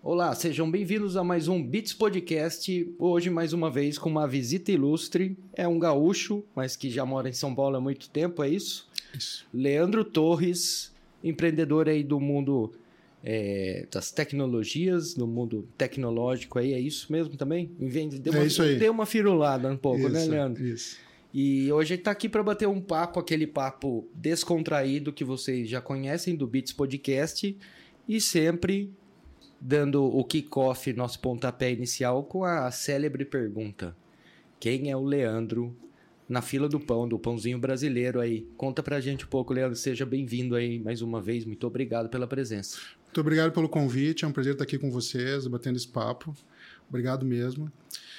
Olá, sejam bem-vindos a mais um Beats Podcast. Hoje, mais uma vez, com uma visita ilustre. É um gaúcho, mas que já mora em São Paulo há muito tempo, é isso? Isso. Leandro Torres, empreendedor aí do mundo das tecnologias, do mundo tecnológico aí, é isso mesmo também? Isso aí. Deu uma firulada um pouco, isso, né, Leandro? Isso. E hoje ele está aqui para bater um papo, aquele papo descontraído que vocês já conhecem do Beats Podcast e sempre dando o kick-off, nosso pontapé inicial, com a célebre pergunta: quem é o Leandro na fila do pão, do pãozinho brasileiro aí? Conta pra gente um pouco, Leandro. Seja bem-vindo aí mais uma vez. Muito obrigado pela presença. Muito obrigado pelo convite. É um prazer estar aqui com vocês, batendo esse papo. Obrigado mesmo.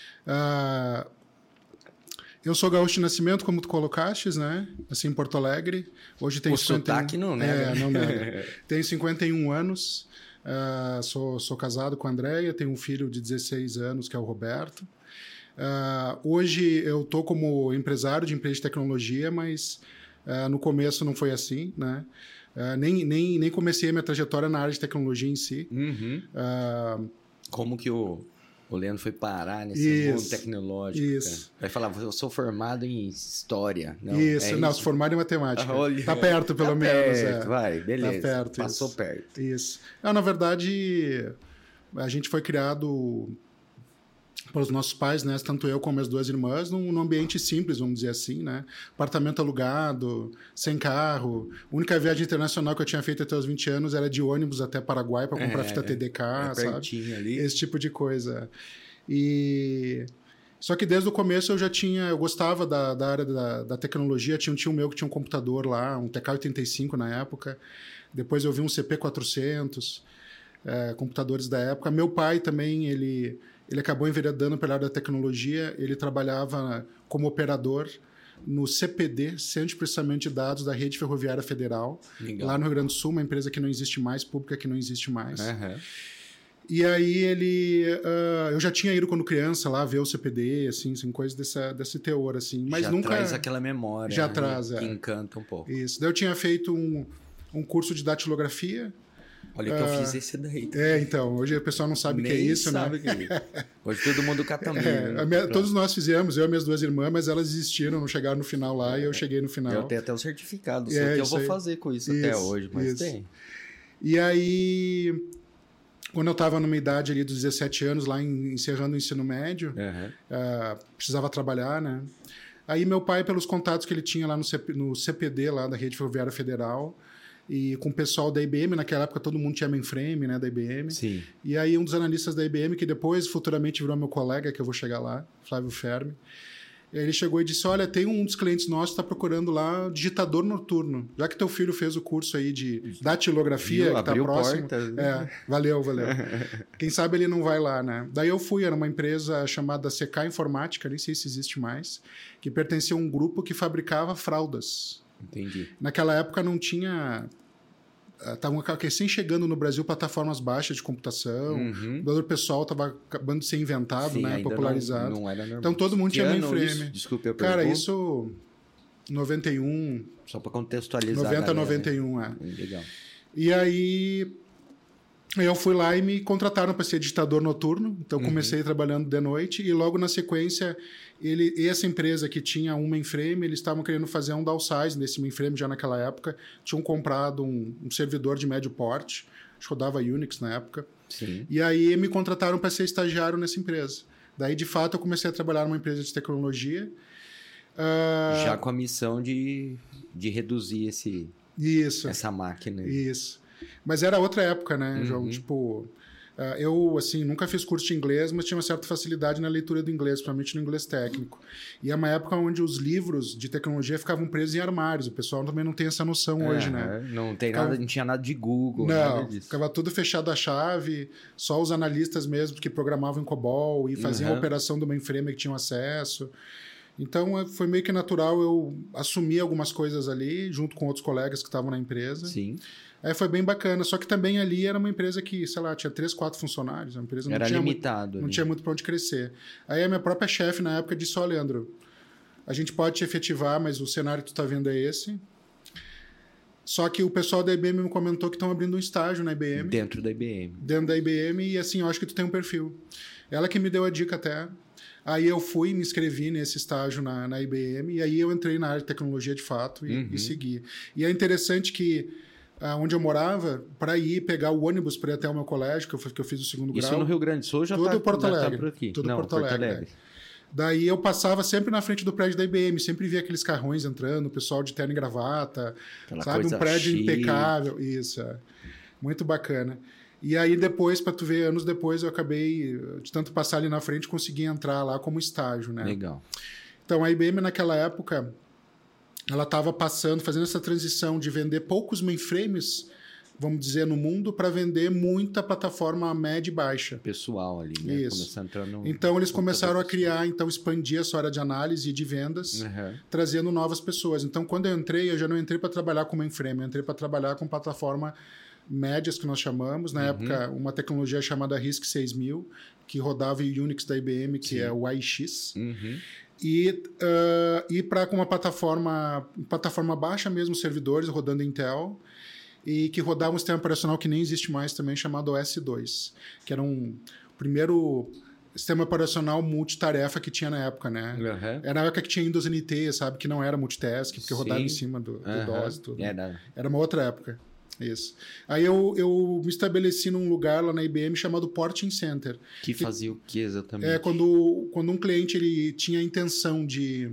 Eu sou gaúcho de nascimento, como tu colocastes, né? Nasci em Porto Alegre. Hoje tenho sotaque não nega. Não nega. Tenho 51 anos. Sou casado com a Andréia. Tenho um filho de 16 anos, que é o Roberto. Hoje eu estou como empresário de empresa de tecnologia, mas no começo não foi assim, né? Nem comecei a minha trajetória na área de tecnologia em si. Uhum. Como que o Leandro foi parar nesse mundo tecnológico? Isso. Vai falar, eu sou formado em história. Não, sou formado em matemática. Olha, tá perto, pelo menos. Vai, beleza. Tá perto, passou perto. Isso. Na verdade, a gente foi criado pelos nossos pais, né? Tanto eu como as duas irmãs, num ambiente simples, vamos dizer assim, né? Apartamento alugado, sem carro. A única viagem internacional que eu tinha feito até os 20 anos era de ônibus até Paraguai para comprar fita TDK, sabe? Ali. Esse tipo de coisa. Só que desde o começo eu gostava da área da tecnologia. Tinha um tio meu que tinha um computador lá, um TK-85 na época. Depois eu vi um CP400, computadores da época. Meu pai também, ele acabou enveredando pela área da tecnologia. Ele trabalhava como operador no CPD, Centro de Processamento de Dados da Rede Ferroviária Federal. Legal. Lá no Rio Grande do Sul, uma empresa que não existe mais, pública que não existe mais. Uhum. E aí eu já tinha ido quando criança lá ver o CPD, assim coisas desse teor, assim. Mas já nunca traz aquela memória. Já traz, que encanta um pouco. Isso. Daí eu tinha feito um curso de datilografia. Olha que eu fiz esse daí. Então, hoje o pessoal não sabe o que é isso, sabe né? Que é isso. Hoje todo mundo cata milho. Todos nós fizemos, eu e minhas duas irmãs, mas elas desistiram, não chegaram no final lá e eu cheguei no final. Eu tenho até o certificado, só que eu vou fazer com isso até hoje, mas tem. E aí, quando eu estava numa idade ali dos 17 anos, lá encerrando o ensino médio, precisava trabalhar, né? Aí meu pai, pelos contatos que ele tinha lá no CPD, lá da Rede Ferroviária Federal, e com o pessoal da IBM, naquela época todo mundo tinha mainframe, né, da IBM. Sim. E aí um dos analistas da IBM, que depois futuramente virou meu colega, que eu vou chegar lá, Flávio Fermi, ele chegou e disse: olha, tem um dos clientes nossos que está procurando lá digitador noturno. Já que teu filho fez o curso aí de datilografia, que está próximo. Valeu. Quem sabe ele não vai lá, né? Daí eu fui, era uma empresa chamada CK Informática, nem sei se existe mais, que pertencia a um grupo que fabricava fraldas. Entendi. Naquela época não tinha... Estavam recém chegando no Brasil plataformas baixas de computação. O computador pessoal estava acabando de ser inventado, sim, né? Popularizado. Não era normal. Então todo mundo tinha mainframe. Desculpe a pergunta. Cara, isso 91. Só para contextualizar. 90, 91, Legal. E aí eu fui lá e me contrataram para ser digitador noturno. Então comecei trabalhando de noite e logo na sequência essa empresa que tinha um mainframe, eles estavam querendo fazer um downsize nesse mainframe já naquela época. Tinham comprado um servidor de médio porte, acho que rodava Unix na época. Sim. E aí me contrataram para ser estagiário nessa empresa. Daí, de fato, eu comecei a trabalhar numa empresa de tecnologia. Já com a missão de reduzir essa máquina. Isso. Mas era outra época, né, João? Tipo, eu, assim, nunca fiz curso de inglês, mas tinha uma certa facilidade na leitura do inglês, principalmente no inglês técnico. E é uma época onde os livros de tecnologia ficavam presos em armários. O pessoal também não tem essa noção hoje, né? Não tinha nada de Google. Não, nada disso. Ficava tudo fechado à chave, só os analistas mesmo que programavam em COBOL e faziam a operação do mainframe que tinham acesso. Então, foi meio que natural eu assumir algumas coisas ali, junto com outros colegas que estavam na empresa. Sim. Aí foi bem bacana. Só que também ali era uma empresa que, sei lá, tinha 3, 4 funcionários. A empresa era limitado. Não tinha muito para onde crescer. Aí a minha própria chefe, na época, disse: ó, Leandro, a gente pode te efetivar, mas o cenário que tu tá vendo é esse. Só que o pessoal da IBM me comentou que estão abrindo um estágio na IBM. Dentro da IBM. Dentro da IBM, e assim, eu acho que tu tem um perfil. Ela que me deu a dica até. Aí eu fui, me inscrevi nesse estágio na IBM, e aí eu entrei na área de tecnologia de fato e segui. E é interessante que onde eu morava, para ir pegar o ônibus para ir até o meu colégio, que eu fiz o segundo grau. Isso no Rio Grande do Sul já tudo Porto Alegre. Tá por aqui. Tudo Não, Porto Alegre. Daí eu passava sempre na frente do prédio da IBM, sempre via aqueles carrões entrando, o pessoal de terno e gravata, aquela sabe? Um prédio chique. impecável. Isso, muito bacana. E aí depois, para tu ver, anos depois eu acabei, de tanto passar ali na frente, consegui entrar lá como estágio, né? Legal. Então a IBM naquela época, ela estava fazendo essa transição de vender poucos mainframes, vamos dizer, no mundo, para vender muita plataforma média e baixa. Pessoal ali, né? Isso. Então eles começaram a criar, expandir a sua área de análise e de vendas, trazendo novas pessoas. Então quando eu entrei, eu já não entrei para trabalhar com mainframe, eu entrei para trabalhar com plataforma médias, que nós chamamos. Na época, uma tecnologia chamada RISC 6000, que rodava em Unix da IBM, que é o AIX. E para com uma plataforma baixa mesmo, servidores rodando Intel, e que rodava um sistema operacional que nem existe mais também, chamado OS2, que era o primeiro sistema operacional multitarefa que tinha na época, né? Era na época que tinha Windows NT, sabe? Que não era multitask, porque rodava em cima do DOS e tudo. Era uma outra época. Isso. Aí eu me estabeleci num lugar lá na IBM chamado Porting Center. Que fazia o que exatamente? Quando um cliente ele tinha a intenção de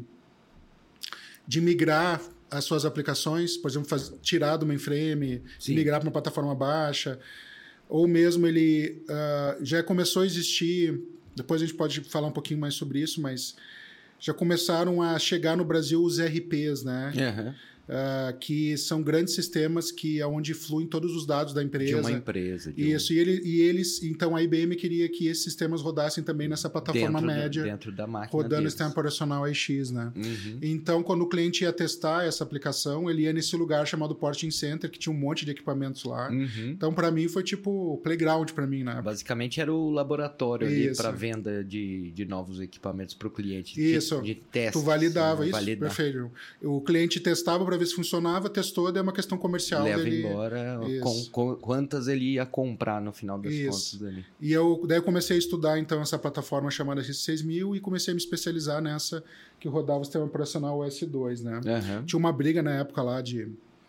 migrar as suas aplicações, por exemplo, tirar do mainframe, migrar para uma plataforma baixa, ou mesmo ele já começou a existir, depois a gente pode falar um pouquinho mais sobre isso, mas já começaram a chegar no Brasil os ERPs, né? Que são grandes sistemas onde fluem todos os dados da empresa. De uma empresa. Isso, e eles... Então, a IBM queria que esses sistemas rodassem também nessa plataforma média. Dentro da máquina rodando deles. o sistema operacional AIX, né? Então, quando o cliente ia testar essa aplicação, ele ia nesse lugar chamado Porting Center, que tinha um monte de equipamentos lá. Então, para mim, foi tipo playground para mim, né? Basicamente, era o laboratório ali para venda de novos equipamentos para o cliente. Isso. De testes. Tu validava isso? Perfeito. O cliente testava para ver se funcionava, testou, daí é uma questão comercial leva dele. Embora quantas ele ia comprar no final das contas ali. E daí eu comecei a estudar então essa plataforma chamada RISC 6000 e comecei a me especializar nessa que rodava o sistema operacional OS2, né? Tinha uma briga na época lá de...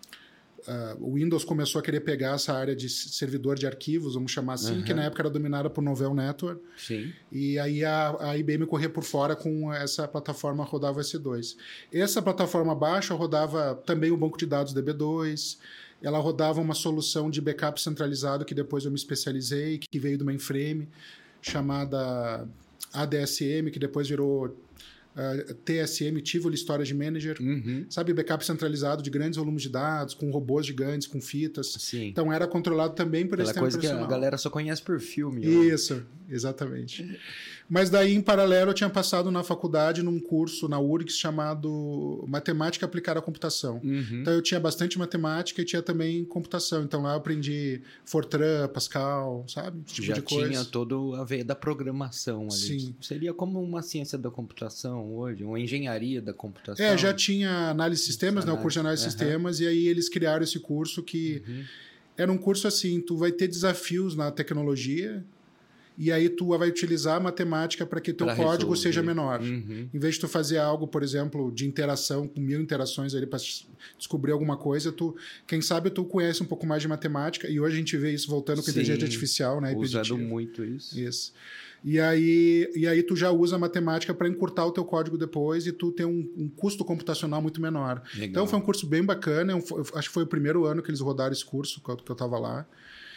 o Windows começou a querer pegar essa área de servidor de arquivos, vamos chamar assim, que na época era dominada por Novell Network. E aí a IBM corria por fora com essa plataforma rodava OS2. Essa plataforma baixa rodava também o banco de dados DB2, ela rodava uma solução de backup centralizado que depois eu me especializei, que veio do mainframe, chamada ADSM, que depois virou... TSM, Tivoli Storage Manager, sabe, backup centralizado de grandes volumes de dados, com robôs gigantes, com fitas. Então era controlado também por esse sistema operacional. Coisa que a galera só conhece por filme. Isso, exatamente. Mas daí, em paralelo, eu tinha passado na faculdade num curso na URGS chamado Matemática Aplicada à Computação. Então eu tinha bastante matemática e tinha também computação. Então lá eu aprendi Fortran, Pascal, sabe? Esse tipo já de coisa. Tinha toda a veia da programação ali. Sim. Seria como uma ciência da computação hoje, uma engenharia da computação. Já tinha análise de sistemas, né? O curso de análise de sistemas, e aí eles criaram esse curso que era um curso assim, tu vai ter desafios na tecnologia e aí tu vai utilizar a matemática para que teu código seja menor. Em vez de tu fazer algo, por exemplo, de interação, com 1000 interações ali para descobrir alguma coisa, quem sabe tu conhece um pouco mais de matemática, e hoje a gente vê isso voltando com inteligência artificial, né? Usando muito isso. Isso. E aí tu já usa a matemática para encurtar o teu código depois e tu tem um custo computacional muito menor. Legal. Então foi um curso bem bacana, acho que foi o primeiro ano que eles rodaram esse curso, que eu estava lá.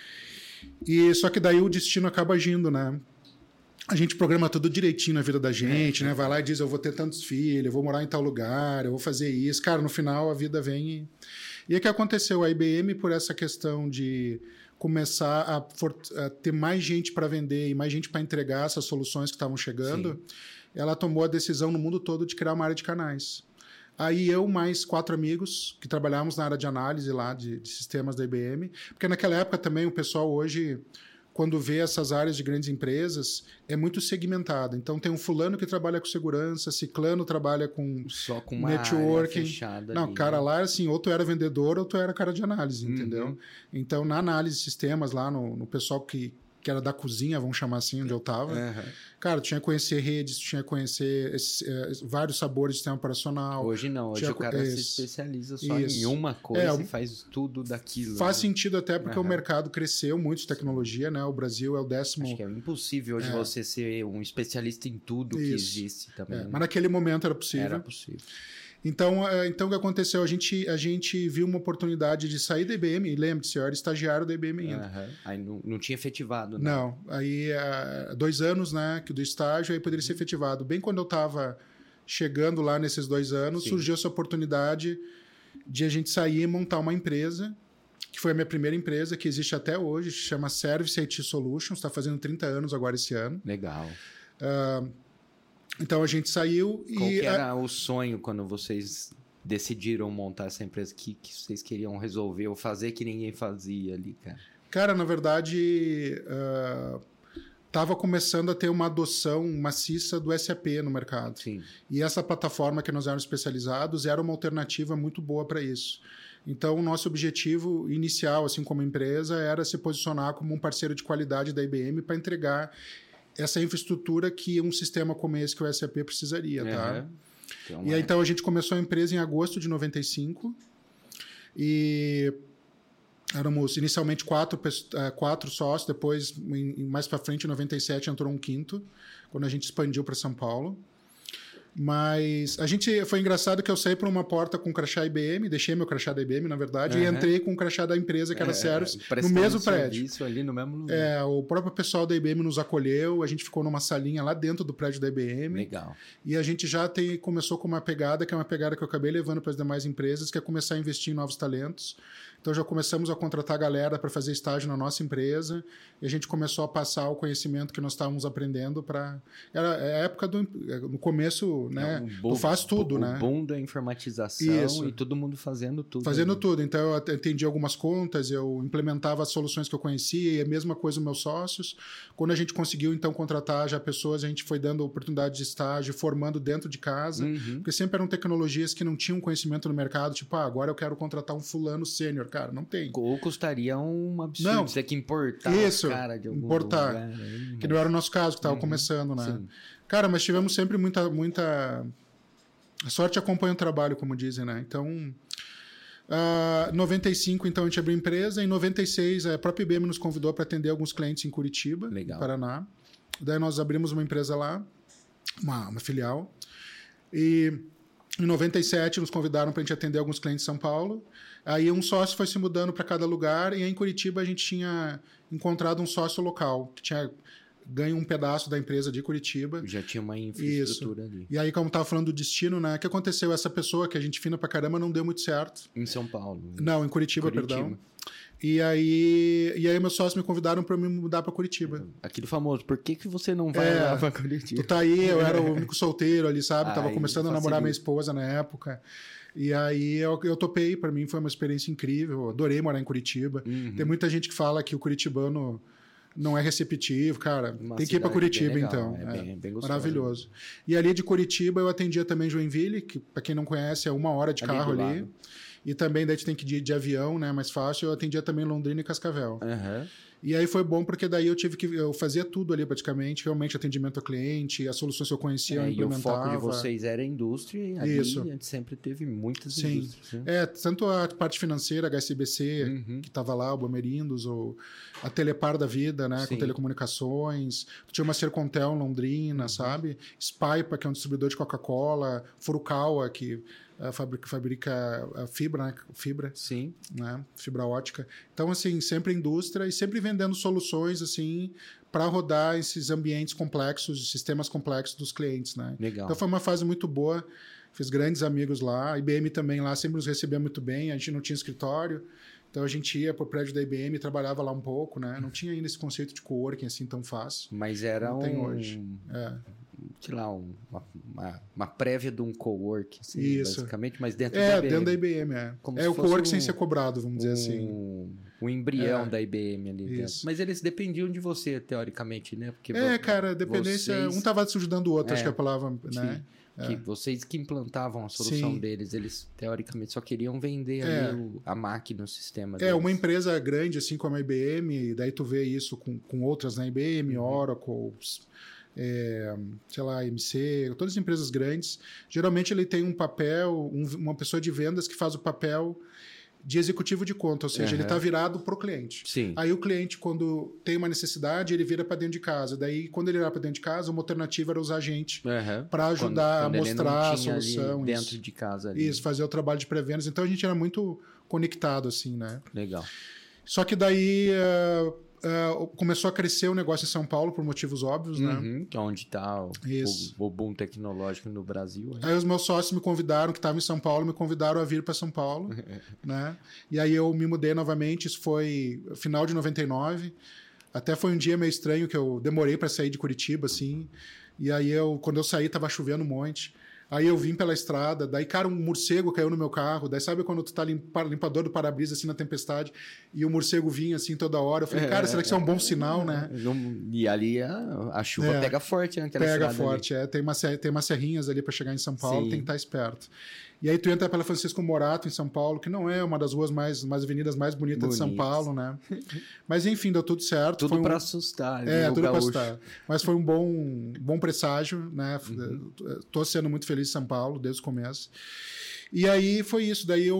E só que daí o destino acaba agindo, né? A gente programa tudo direitinho na vida da gente, né? Vai lá e diz, eu vou ter tantos filhos, eu vou morar em tal lugar, eu vou fazer isso. Cara, no final a vida vem E o que aconteceu? A IBM, por essa questão de começar a ter mais gente para vender e mais gente para entregar essas soluções que estavam chegando, sim, ela tomou a decisão no mundo todo de criar uma área de canais. Aí eu mais 4 amigos que trabalhávamos na área de análise lá de sistemas da IBM, porque naquela época também o pessoal hoje quando vê essas áreas de grandes empresas, é muito segmentado. Então, tem um fulano que trabalha com segurança, ciclano trabalha com só com uma networking. área fechada. Não, ali, cara, lá, assim, ou tu era vendedor ou tu era cara de análise, entendeu? Então, na análise de sistemas, lá no pessoal que era da cozinha, vamos chamar assim, onde eu estava. Cara, tu tinha que conhecer redes, tu tinha que conhecer vários sabores de sistema operacional. Hoje não, hoje o cara se especializa só em uma coisa e faz tudo daquilo. Faz sentido até porque o mercado cresceu muito de tecnologia, né? O Brasil é o 10º... Acho que é impossível hoje você ser um especialista em tudo que existe também. Mas naquele momento era possível. Era possível. Então, o que aconteceu? A gente viu uma oportunidade de sair da IBM, e lembre-se, eu era estagiário da IBM ainda. Aí não tinha efetivado, né? Não, aí 2 anos, né, do estágio, aí poderia ser efetivado. Bem quando eu estava chegando lá nesses 2 anos, surgiu essa oportunidade de a gente sair e montar uma empresa, que foi a minha primeira empresa, que existe até hoje, se chama Service IT Solutions, está fazendo 30 anos agora esse ano. Legal. Então a gente saiu e... Qual que era o sonho quando vocês decidiram montar essa empresa? Que vocês queriam resolver ou fazer que ninguém fazia ali, cara? Cara, na verdade, estava começando a ter uma adoção maciça do SAP no mercado. Sim. E essa plataforma que nós éramos especializados era uma alternativa muito boa para isso. Então, o nosso objetivo inicial, assim como empresa, era se posicionar como um parceiro de qualidade da IBM para entregar essa infraestrutura que um sistema como esse que o SAP precisaria, tá? E aí, então a gente começou a empresa em agosto de 95 e éramos inicialmente 4 sócios, depois mais para frente, em 97, entrou um 5º, quando a gente expandiu para São Paulo. Mas foi engraçado que eu saí por uma porta com o crachá IBM, deixei meu crachá da IBM, na verdade, e entrei com o crachá da empresa, que era Service, no mesmo prédio. Isso ali no mesmo lugar. O próprio pessoal da IBM nos acolheu, a gente ficou numa salinha lá dentro do prédio da IBM. Legal. E a gente já começou com uma pegada, que é uma pegada que eu acabei levando para as demais empresas, que é começar a investir em novos talentos. Então já começamos a contratar galera para fazer estágio na nossa empresa e a gente começou a passar o conhecimento que nós estávamos aprendendo para... Era a época no começo, né? Tu faz tudo, né? O boom da informatização e todo mundo fazendo tudo. Fazendo tudo. Então eu atendi algumas contas, eu implementava as soluções que eu conhecia e a mesma coisa os meus sócios. Quando a gente conseguiu então contratar já pessoas, a gente foi dando oportunidade de estágio, formando dentro de casa, porque sempre eram tecnologias que não tinham conhecimento no mercado, tipo, agora eu quero contratar um fulano sênior. Cara, não tem. Ou custaria um absurdo. Não, você que importar isso, cara de algum importar. Lugar, aí, que não era o nosso caso, que estava começando, né? Sim. Cara, mas tivemos sempre muita... A sorte acompanha o trabalho, como dizem, né? Então, em 95, então, a gente abriu empresa. Em 96, a própria IBM nos convidou para atender alguns clientes em Curitiba, no Paraná. Daí nós abrimos uma empresa lá, uma filial. E em 97, nos convidaram para a gente atender alguns clientes em São Paulo. Aí um sócio foi se mudando para cada lugar e aí em Curitiba a gente tinha encontrado um sócio local, que tinha ganho um pedaço da empresa de Curitiba. Já tinha uma infraestrutura ali. E aí, como estava falando do destino, né? O que aconteceu? Essa pessoa, que a gente fina pra caramba, não deu muito certo. Em São Paulo. Não, em Curitiba. Perdão. E aí meus sócios me convidaram para me mudar para Curitiba. Aquele famoso, por que você não vai lá para Curitiba? Tu tá aí, eu era o único solteiro ali, sabe? Tava começando a namorar minha esposa na época. E aí eu topei, para mim foi uma experiência incrível, adorei morar em Curitiba. Tem muita gente que fala que o curitibano não é receptivo, cara. Tem que ir para Curitiba, legal, então. Bem gostoso. Maravilhoso. E ali de Curitiba eu atendia também Joinville, que para quem não conhece é 1 hora de carro ali. E também daí tu tem que ir de avião, né? Mais fácil. Eu atendia também Londrina e Cascavel. E aí foi bom porque daí eu fazia tudo ali praticamente, realmente atendimento ao cliente, as soluções que eu conhecia, eu implementava. E o foco de vocês era a indústria e ali a gente sempre teve muitas indústrias. Né? Tanto a parte financeira, a HSBC, que estava lá, o Bamerindos, ou a Telepar da vida, né, com telecomunicações. Tinha uma Sercontel em Londrina, sabe? Spaipa, que é um distribuidor de Coca-Cola, Furukawa, que fabrica a fibra, né? Sim. Né? Fibra ótica. Então, assim, sempre indústria e sempre vendendo soluções, assim, para rodar esses ambientes complexos, sistemas complexos dos clientes, né? Legal. Então, foi uma fase muito boa. Fiz grandes amigos lá. A IBM também lá sempre nos recebia muito bem. A gente não tinha escritório. Então, a gente ia para o prédio da IBM e trabalhava lá um pouco, né? Não tinha ainda esse conceito de coworking assim tão fácil. Mas era não tem hoje. Sei lá, uma prévia de um cowork, assim, basicamente, mas dentro da IBM. Dentro da IBM, o cowork sem ser cobrado, vamos dizer assim. o embrião da IBM ali dentro. Isso. Mas eles dependiam de você, teoricamente, né? Porque cara, dependência... Um estava ajudando o outro, acho que é a palavra, né? Que vocês que implantavam a solução deles, eles teoricamente só queriam vender ali a máquina, o sistema deles. Uma empresa grande, assim como a IBM, daí tu vê isso com outras, né? IBM, Oracle, sei lá, MC, todas as empresas grandes. Geralmente ele tem um papel, uma pessoa de vendas que faz o papel de executivo de conta, ou seja, ele está virado para o cliente. Sim. Aí o cliente, quando tem uma necessidade, ele vira para dentro de casa. Daí, quando ele vira para dentro de casa, uma alternativa era usar a gente para ajudar a mostrar a solução. Dentro de casa ali. Isso, fazer o trabalho de pré-vendas. Então, a gente era muito conectado, assim, né? Legal. Só que daí... começou a crescer o negócio em São Paulo por motivos óbvios, né? Onde está o boom tecnológico no Brasil. Aí os meus sócios me convidaram, que estavam em São Paulo, me convidaram a vir para São Paulo, né? E aí eu me mudei novamente, isso foi final de 99. Até foi um dia meio estranho que eu demorei para sair de Curitiba, assim. E aí quando eu saí, tava chovendo um monte. Aí eu vim pela estrada, daí, cara, um morcego caiu no meu carro. Daí, sabe quando tu tá limpador do para-brisa, assim, na tempestade, e o morcego vinha, assim, toda hora. Eu falei, cara, será que isso é um bom sinal, né? E ali a chuva pega forte, né? Pega forte, tem umas serrinhas ali para chegar em São Paulo, tem que estar esperto. E aí tu entra pela Francisco Morato, em São Paulo, que não é uma das ruas avenidas mais bonitas de São Paulo, né? Mas, enfim, deu tudo certo. Tudo para assustar. Tudo para assustar. Mas foi um bom presságio, né? Tô sendo muito feliz em São Paulo, desde o começo. E aí foi isso. Daí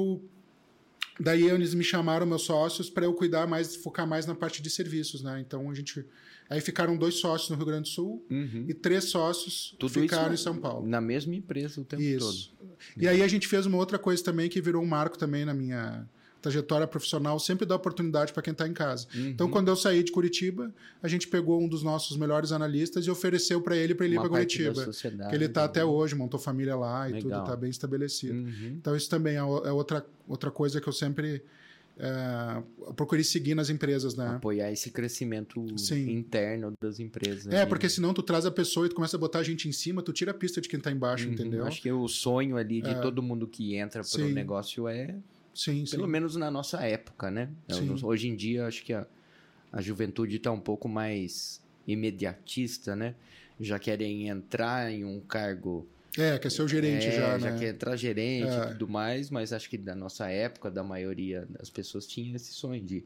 eles me chamaram, meus sócios, para eu focar mais na parte de serviços, né? Então aí ficaram 2 sócios no Rio Grande do Sul e 3 sócios ficaram em São Paulo. Na mesma empresa o tempo todo. E aí a gente fez uma outra coisa também que virou um marco também na minha trajetória profissional, sempre dá oportunidade para quem está em casa. Então, quando eu saí de Curitiba, a gente pegou um dos nossos melhores analistas e ofereceu para ele ir para Curitiba. Que ele está até hoje, montou família lá e tudo está bem estabelecido. Então, isso também é outra coisa que eu sempre procurei seguir nas empresas, né? Apoiar esse crescimento interno das empresas. Porque senão tu traz a pessoa e tu começa a botar a gente em cima, tu tira a pista de quem está embaixo, entendeu? Acho que o sonho ali de todo mundo que entra para o negócio pelo menos na nossa época, né? Hoje em dia, acho que a juventude está um pouco mais imediatista, né? Já querem entrar em um cargo... quer ser o gerente já, né? Já quer entrar gerente e tudo mais, mas acho que da nossa época, da maioria das pessoas tinha esse sonho de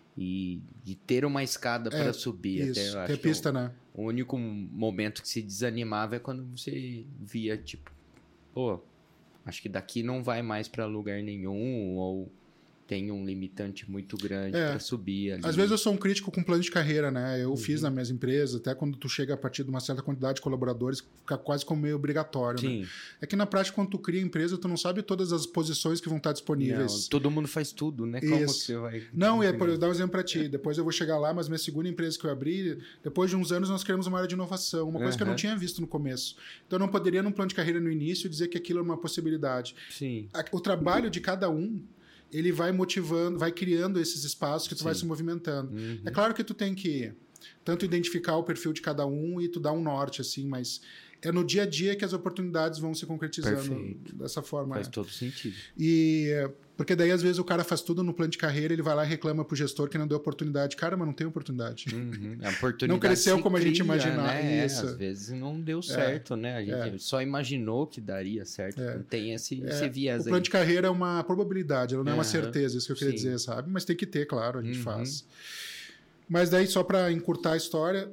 ter uma escada para subir. Isso, até, ter pista, né? O único momento que se desanimava é quando você via, tipo... acho que daqui não vai mais para lugar nenhum, ou tem um limitante muito grande para subir ali. Às vezes eu sou um crítico com plano de carreira, né? Eu fiz nas minhas empresas, até quando tu chega a partir de uma certa quantidade de colaboradores, fica quase como meio obrigatório, né? É que na prática, quando tu cria empresa, tu não sabe todas as posições que vão estar disponíveis. Não, todo mundo faz tudo, né? Como você vai... Não, eu vou dar um exemplo para ti. Depois eu vou chegar lá, mas minha segunda empresa que eu abri, depois de uns anos nós criamos uma área de inovação, uma coisa que eu não tinha visto no começo. Então eu não poderia, num plano de carreira no início, dizer que aquilo é uma possibilidade. O trabalho de cada um, ele vai motivando, vai criando esses espaços que tu vai se movimentando. É claro que tu tem que tanto identificar o perfil de cada um e tu dar um norte, assim, mas é no dia a dia que as oportunidades vão se concretizando dessa forma. Faz todo sentido. Porque daí, às vezes, o cara faz tudo no plano de carreira, ele vai lá e reclama pro gestor que não deu oportunidade. Cara, mas não tem oportunidade. A oportunidade não cresceu como a gente imaginava. Né? Às vezes não deu certo, né? A gente só imaginou que daria certo. Não tem esse viés aí. O plano de carreira é uma probabilidade, ela não é uma certeza, isso que eu queria dizer, sabe? Mas tem que ter, claro, a gente faz. Mas daí, só para encurtar a história...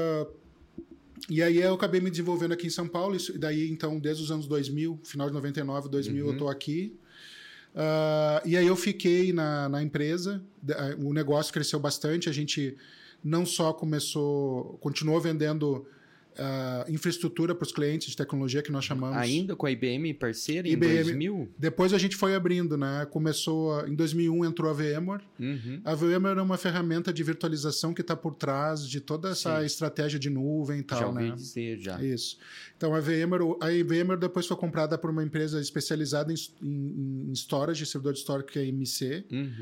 E aí eu acabei me desenvolvendo aqui em São Paulo, e daí, então, desde os anos 2000, final de 99, 2000, eu estou aqui. E aí eu fiquei na empresa, o negócio cresceu bastante, a gente não só continuou vendendo infraestrutura para os clientes de tecnologia que nós chamamos. Ainda com a IBM parceira em 2000? Depois a gente foi abrindo, né? Em 2001 entrou a VMware. A VMware é uma ferramenta de virtualização que está por trás de toda essa estratégia de nuvem e tal, já ouvi né? dizer, já. Isso. Então a VMware depois foi comprada por uma empresa especializada em storage, servidor de storage, que é a MC.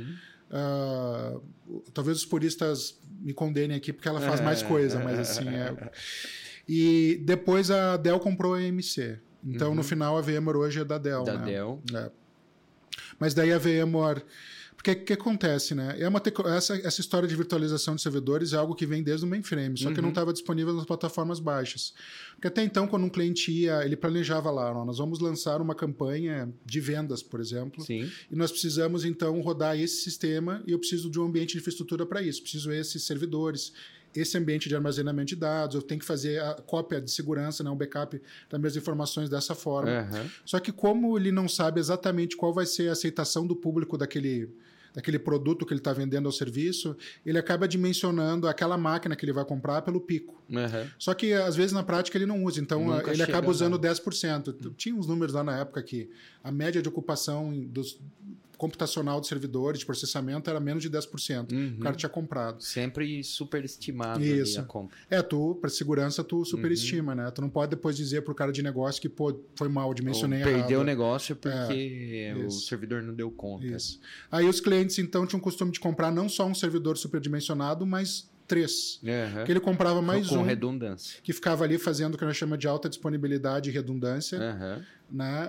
Talvez os puristas me condenem aqui porque ela faz mais coisa, mas assim... E depois a Dell comprou a EMC. Então, no final, a VMware hoje é da Dell. Dell. Mas daí a VMware Porque o que acontece, né? Essa história de virtualização de servidores é algo que vem desde o mainframe, só que não estava disponível nas plataformas baixas. Porque até então, quando um cliente ia, ele planejava lá, nós vamos lançar uma campanha de vendas, por exemplo, Sim. e nós precisamos, então, rodar esse sistema e eu preciso de um ambiente de infraestrutura para isso. Preciso esses servidores, esse ambiente de armazenamento de dados, eu tenho que fazer a cópia de segurança, né, um backup das minhas informações dessa forma. Só que como ele não sabe exatamente qual vai ser a aceitação do público daquele produto que ele está vendendo ao serviço, ele acaba dimensionando aquela máquina que ele vai comprar pelo pico. Só que, às vezes, na prática, ele não usa. Então, ele acaba usando 10%. Tinha uns números lá na época que a média de ocupação computacional de servidores, de processamento, era menos de 10%. O cara tinha comprado. Sempre superestimado a compra. Para segurança, tu superestima, né? Tu não pode depois dizer pro cara de negócio que, foi mal, dimensionei errado. Perdeu o negócio porque o servidor não deu conta. Isso. Aí os clientes, então, tinham o costume de comprar não só um servidor superdimensionado, mas 3. Que ele comprava mais com redundância. Que ficava ali fazendo o que nós chamamos de alta disponibilidade e redundância. Né?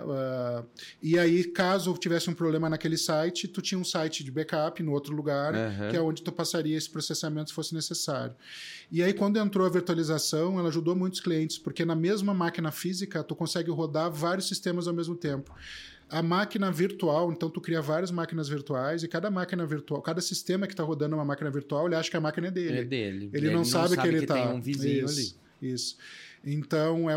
E aí, caso tivesse um problema naquele site, tu tinha um site de backup no outro lugar, que é onde tu passaria esse processamento se fosse necessário. E aí, quando entrou a virtualização, ela ajudou muitos clientes, porque na mesma máquina física, tu consegue rodar vários sistemas ao mesmo tempo. A máquina virtual, então tu cria várias máquinas virtuais e cada máquina virtual, cada sistema que está rodando uma máquina virtual, ele acha que a máquina é dele. É dele. Ele não sabe que ele está. Tem um vizinho ali. Isso. Então,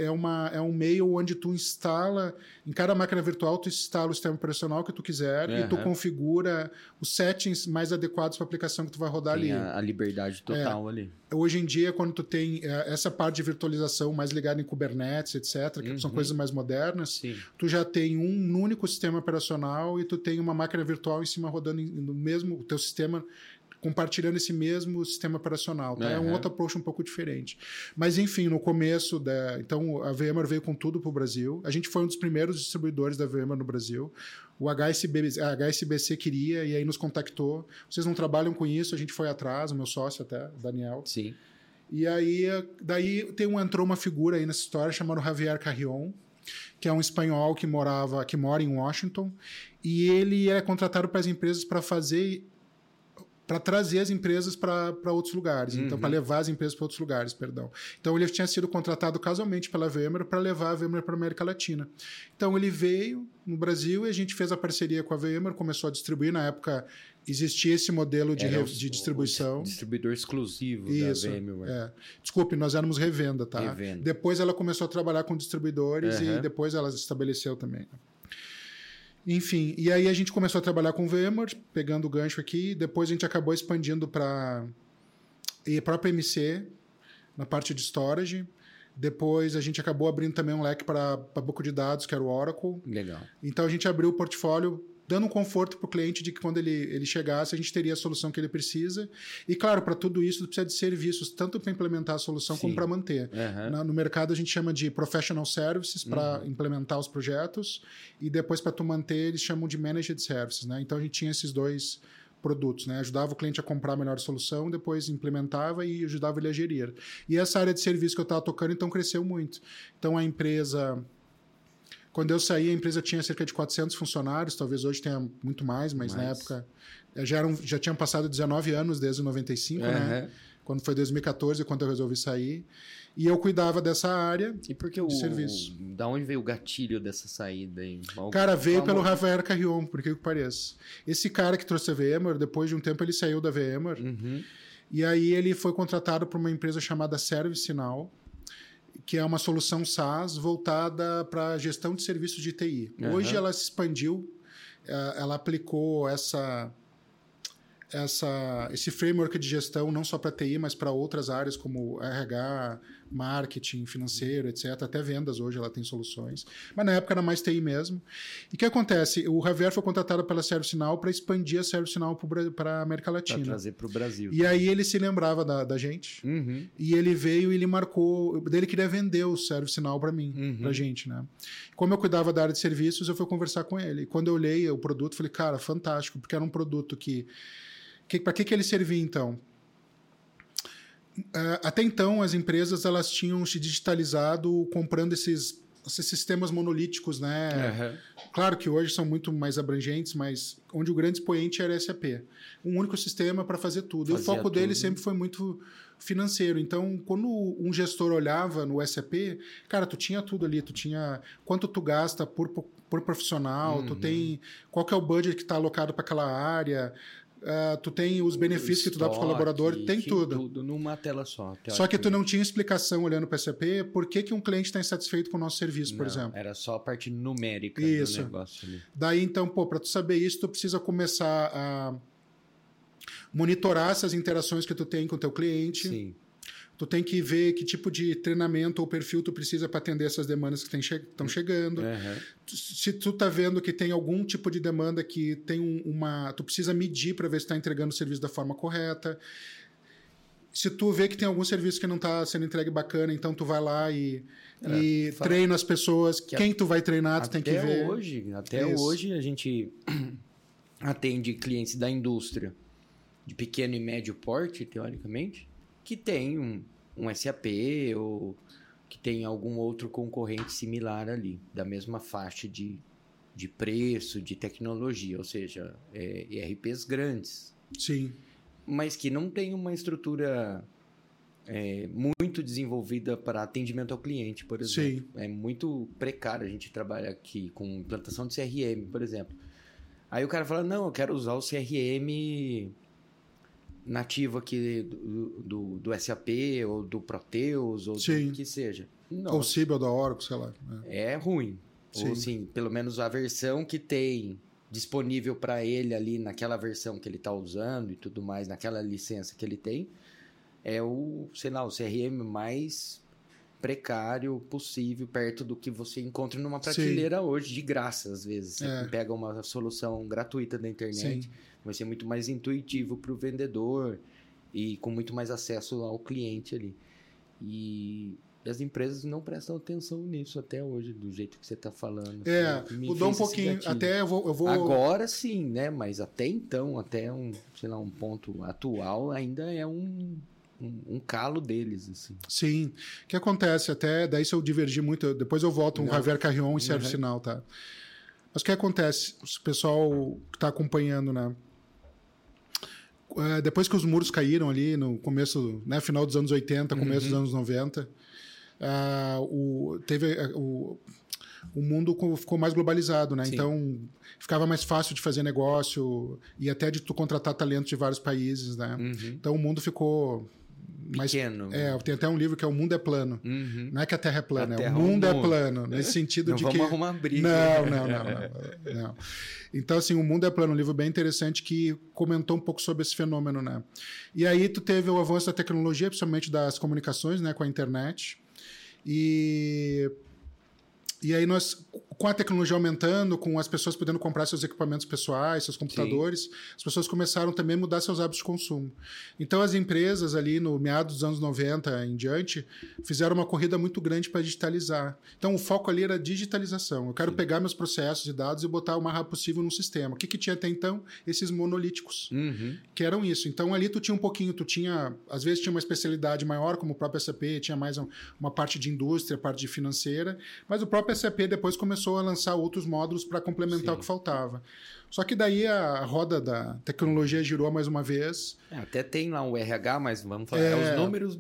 é um meio onde tu instala, em cada máquina virtual, tu instala o sistema operacional que tu quiser e tu configura os settings mais adequados para a aplicação que tu vai rodar ali. A liberdade total ali. Hoje em dia, quando tu tem essa parte de virtualização mais ligada em Kubernetes, etc., que são coisas mais modernas, tu já tem um único sistema operacional e tu tem uma máquina virtual em cima rodando no mesmo, o teu sistema compartilhando esse mesmo sistema operacional. Tá? É um outro approach um pouco diferente. Mas, enfim, no começo, então a VMware veio com tudo para o Brasil. A gente foi um dos primeiros distribuidores da VMware no Brasil. A HSBC queria e aí nos contactou. Vocês não trabalham com isso? A gente foi atrás, o meu sócio até, Daniel. Sim. E aí, daí entrou uma figura aí nessa história chamada Javier Carrion, que é um espanhol que mora em Washington, e ele é contratado para as empresas para trazer as empresas para outros lugares, então para levar as empresas para outros lugares, perdão. Então ele tinha sido contratado casualmente pela VMware para levar a VMware para a América Latina. Então ele veio no Brasil e a gente fez a parceria com a VMware, começou a distribuir. Na época existia esse modelo de distribuição. O distribuidor exclusivo da VMware. Desculpe, nós éramos revenda, tá? Revenda. Depois ela começou a trabalhar com distribuidores e depois ela estabeleceu também. Enfim, e aí a gente começou a trabalhar com VMware, pegando o gancho aqui. Depois a gente acabou expandindo para a própria MC, na parte de storage. Depois a gente acabou abrindo também um leque para banco de dados, que era o Oracle. Legal. Então a gente abriu o portfólio, dando um conforto para o cliente de que quando ele chegasse, a gente teria a solução que ele precisa. E, claro, para tudo isso, precisa de serviços, tanto para implementar a solução como para manter. No mercado, a gente chama de professional services para implementar os projetos e depois, para tu manter, eles chamam de managed services. Né? Então, a gente tinha esses dois produtos, né? Ajudava o cliente a comprar a melhor solução, depois implementava e ajudava ele a gerir. E essa área de serviço que eu estava tocando, então, cresceu muito. Então, a empresa... Quando eu saí, a empresa tinha cerca de 400 funcionários, talvez hoje tenha muito mais, mas na época já tinham passado 19 anos desde 95, né? Quando foi 2014, quando eu resolvi sair. E eu cuidava dessa área de serviço. Da onde veio o gatilho dessa saída aí? Cara, veio pelo Javier Carrion, por que pareça. Esse cara que trouxe a VMware, depois de um tempo ele saiu da VMware. E aí ele foi contratado por uma empresa chamada ServiceNow, que é uma solução SaaS voltada para a gestão de serviços de TI. Hoje ela se expandiu, ela aplicou esse framework de gestão não só para TI, mas para outras áreas como RH, marketing, financeiro, etc. Até vendas hoje ela tem soluções. Mas na época era mais TI mesmo. E o que acontece? O Javier foi contratado pela ServiceNow para expandir a ServiceNow para a América Latina. Para trazer para o Brasil. E aí ele se lembrava da gente. E ele veio e ele marcou... Ele queria vender o ServiceNow para mim, para a gente, né? Como eu cuidava da área de serviços, eu fui conversar com ele. E quando eu olhei o produto, falei, cara, fantástico, porque era um produto para que ele servia, então? Até então, as empresas elas tinham se digitalizado comprando esses sistemas monolíticos, né? Claro que hoje são muito mais abrangentes, mas onde o grande expoente era SAP. Um único sistema para fazer tudo. E o foco dele sempre foi muito financeiro. Então, quando um gestor olhava no SAP, cara, tu tinha tudo ali. Tu tinha quanto tu gasta por profissional, tu tem qual que é o budget que está alocado para aquela área, tu tem os benefícios que tu dá para os colaboradores, tem tudo numa tela só. Só que tu não tinha explicação olhando para SAP por que um cliente está insatisfeito com o nosso serviço, por exemplo. Era só a parte numérica do negócio ali. Daí, então, para tu saber isso, tu precisa começar a monitorar essas interações que tu tem com o teu cliente. Sim. Tu tem que ver que tipo de treinamento ou perfil tu precisa para atender essas demandas que estão chegando. Se tu tá vendo que tem algum tipo de demanda que tem tu precisa medir para ver se está entregando o serviço da forma correta. Se tu vê que tem algum serviço que não está sendo entregue bacana, então tu vai lá e treina as pessoas. Quem tu vai treinar, tu tem que ver. Até hoje a gente atende clientes da indústria de pequeno e médio porte, teoricamente, que tem um SAP ou que tem algum outro concorrente similar ali, da mesma faixa de preço, de tecnologia, ou seja, ERPs grandes. Sim. Mas que não tem uma estrutura muito desenvolvida para atendimento ao cliente, por exemplo. Sim. É muito precário. A gente trabalha aqui com implantação de CRM, por exemplo. Aí o cara fala, não, eu quero usar o CRM nativo aqui do SAP ou do Proteus ou do que seja. Nossa. Ou Ciba ou da Oracle, sei lá. É ruim. Sim. Ou sim, pelo menos a versão que tem disponível para ele ali naquela versão que ele está usando e tudo mais, naquela licença que ele tem, é o CRM mais precário possível, perto do que você encontra numa prateleira hoje, de graça, às vezes. Você pega uma solução gratuita da internet, vai ser muito mais intuitivo para o vendedor e com muito mais acesso ao cliente ali. E as empresas não prestam atenção nisso até hoje, do jeito que você está falando. Mudou um pouquinho. Até eu vou... Agora sim, né? Mas até então, até um ponto atual, ainda é um calo deles, assim. Sim. O que acontece? Até daí se eu divergir muito, depois eu volto Javier Carrion e Sérgio Sinal, tá? Mas o que acontece? O pessoal que está acompanhando, né? Depois que os muros caíram ali no começo, né, final dos anos 80, começo dos anos 90, o mundo ficou mais globalizado, né? Sim. Então ficava mais fácil de fazer negócio e até de tu contratar talentos de vários países, né? Então o mundo ficou pequeno. Tem até um livro que é O Mundo é Plano. Não é que a Terra é plana, o mundo é plano, nesse sentido de que... Não vamos arrumar briga. Não. Então, assim, O Mundo é Plano, um livro bem interessante que comentou um pouco sobre esse fenômeno, né? E aí tu teve o avanço da tecnologia, principalmente das comunicações, né, com a internet. E aí nós, com a tecnologia aumentando, com as pessoas podendo comprar seus equipamentos pessoais, seus computadores, as pessoas começaram também a mudar seus hábitos de consumo. Então as empresas ali no meados dos anos 90 em diante fizeram uma corrida muito grande para digitalizar. Então o foco ali era a digitalização. Eu quero pegar meus processos de dados e botar o mais rápido possível num sistema. O que tinha até então? Esses monolíticos, que eram isso. Então ali tu tinha um pouquinho, às vezes tinha uma especialidade maior, como o próprio SAP, tinha mais uma parte de indústria, parte de financeira, mas o próprio SAP depois começou a lançar outros módulos para complementar o que faltava. Só que daí a roda da tecnologia girou mais uma vez. Até tem lá o RH, mas vamos falar, os números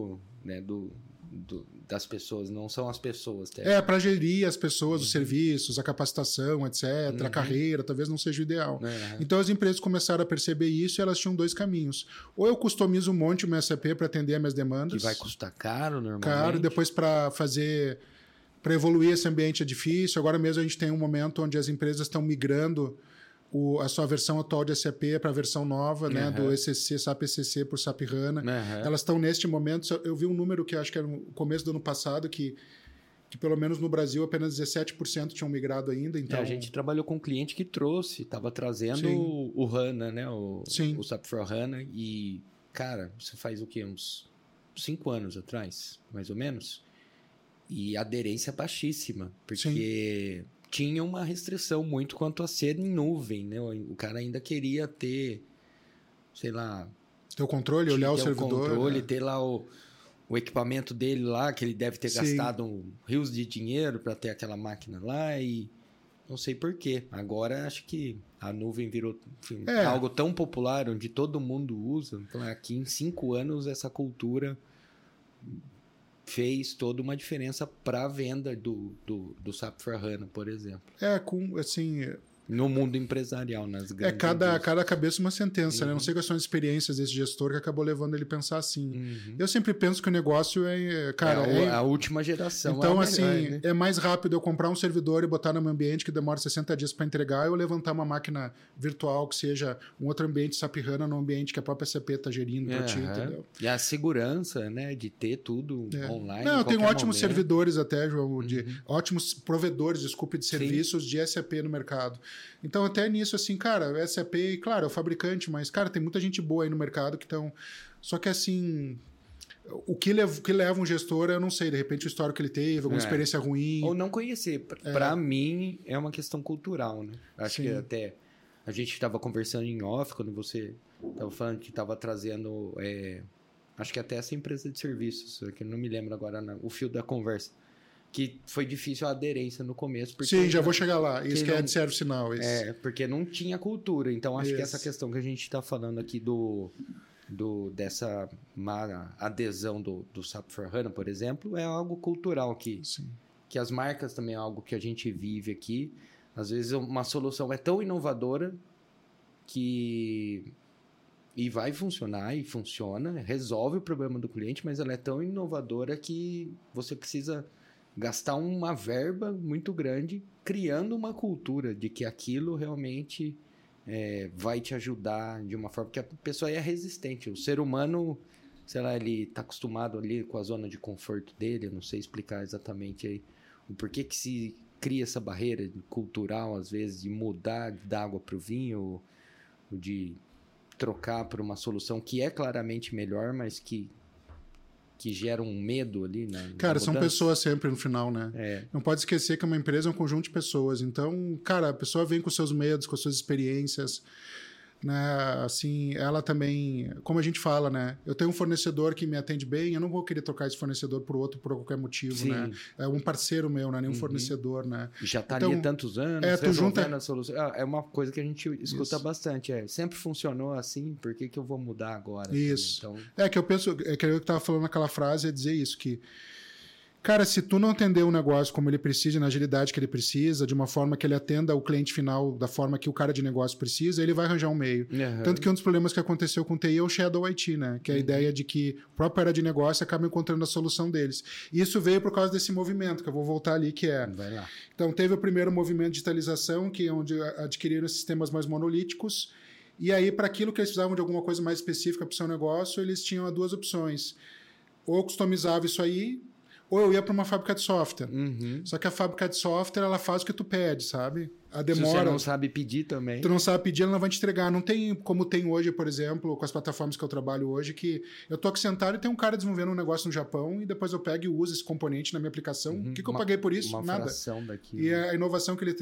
das pessoas, não são as pessoas. Para gerir as pessoas, os serviços, a capacitação, etc., a carreira, talvez não seja o ideal. Então as empresas começaram a perceber isso e elas tinham dois caminhos. Ou eu customizo um monte o meu SAP para atender as minhas demandas. Que vai custar caro, normalmente. Caro, depois para evoluir esse ambiente é difícil. Agora mesmo a gente tem um momento onde as empresas estão migrando a sua versão atual de SAP para a versão nova, né, do ECC, SAP ECC por SAP HANA. Elas estão neste momento... Eu vi um número que acho que era no começo do ano passado, que pelo menos no Brasil apenas 17% tinham migrado ainda. Então... a gente trabalhou com um cliente que estava trazendo o HANA, né, o SAP for HANA. E, cara, isso faz o quê? Uns 5 anos atrás, mais ou menos. E aderência baixíssima, porque tinha uma restrição muito quanto a ser em nuvem, né? O cara ainda queria ter, sei lá... Ter o controle, olhar o servidor. Controle, ter lá o equipamento dele lá, que ele deve ter gastado rios de dinheiro para ter aquela máquina lá. E Não sei por quê. Agora acho que a nuvem virou algo tão popular, onde todo mundo usa. Então, aqui em 5 anos, essa cultura fez toda uma diferença para a venda do SAP S/4HANA, por exemplo. Assim... No mundo empresarial, nas grandes cada cabeça uma sentença, né? Não sei quais são as experiências desse gestor que acabou levando ele a pensar assim. Eu sempre penso que o negócio a última geração. Então, assim, é mais rápido eu comprar um servidor e botar no meu ambiente que demora 60 dias para entregar, ou levantar uma máquina virtual que seja um outro ambiente SAP HANA no ambiente que a própria SAP está gerindo para ti, entendeu? E a segurança, né, de ter tudo online. Não, eu tenho ótimos servidores até, João, ótimos provedores, desculpe, de serviços de SAP no mercado. Então, até nisso, assim, cara, SAP, claro, é o fabricante, mas, cara, tem muita gente boa aí no mercado que estão... Só que, assim, o que leva um gestor, eu não sei, de repente o histórico que ele teve, alguma experiência ruim... Ou não conhecer. Para mim, é uma questão cultural, né? Acho que até a gente estava conversando em off, quando você estava falando que estava trazendo... acho que até essa empresa de serviços, que eu não me lembro agora o fio da conversa. Que foi difícil a aderência no começo. Porque sim, já vou chegar lá. Isso que é de serviço sinal. Porque não tinha cultura. Então, acho que essa questão que a gente está falando aqui dessa adesão do SAP S/4HANA, por exemplo, é algo cultural que as marcas também é algo que a gente vive aqui. Às vezes, uma solução é tão inovadora que... E vai funcionar, e funciona, resolve o problema do cliente, mas ela é tão inovadora que você precisa... gastar uma verba muito grande criando uma cultura de que aquilo realmente vai te ajudar de uma forma que a pessoa é resistente. O ser humano, sei lá, ele está acostumado ali com a zona de conforto dele, eu não sei explicar exatamente aí o porquê que se cria essa barreira cultural, às vezes, de mudar da água para o vinho, ou de trocar por uma solução que é claramente melhor, mas que gera um medo ali, né? Cara, são pessoas sempre no final, né? Não pode esquecer que uma empresa é um conjunto de pessoas. Então, cara, a pessoa vem com seus medos, com suas experiências, né? Assim, ela também... Como a gente fala, né? Eu tenho um fornecedor que me atende bem, eu não vou querer trocar esse fornecedor por outro por qualquer motivo, né? É um parceiro meu, não é nenhum fornecedor, né? Já tá ali há tantos anos, resolvendo a solução. É uma coisa que a gente escuta bastante. Sempre funcionou assim, por que eu vou mudar agora? Isso. Então... que eu penso... que eu tava falando naquela frase, é dizer isso, que... Cara, se tu não atender o negócio como ele precisa, na agilidade que ele precisa, de uma forma que ele atenda o cliente final da forma que o cara de negócio precisa, ele vai arranjar um meio. Tanto que um dos problemas que aconteceu com o TI é o Shadow IT, né? Que é a ideia de que o próprio área de negócio acaba encontrando a solução deles. E isso veio por causa desse movimento, que eu vou voltar ali, que é... Vai lá. Então, teve o primeiro movimento de digitalização, que é onde adquiriram sistemas mais monolíticos, e aí, para aquilo que eles precisavam de alguma coisa mais específica para o seu negócio, eles tinham duas opções. Ou customizava isso aí, ou eu ia para uma fábrica de software. Só que a fábrica de software, ela faz o que tu pede, sabe? A demora... Se você não sabe pedir também. Tu não sabe pedir, ela não vai te entregar. Não tem como tem hoje, por exemplo, com as plataformas que eu trabalho hoje, que eu tô aqui sentado e tem um cara desenvolvendo um negócio no Japão e depois eu pego e uso esse componente na minha aplicação. O que eu paguei por isso? Nada. Daquilo. E a inovação que ele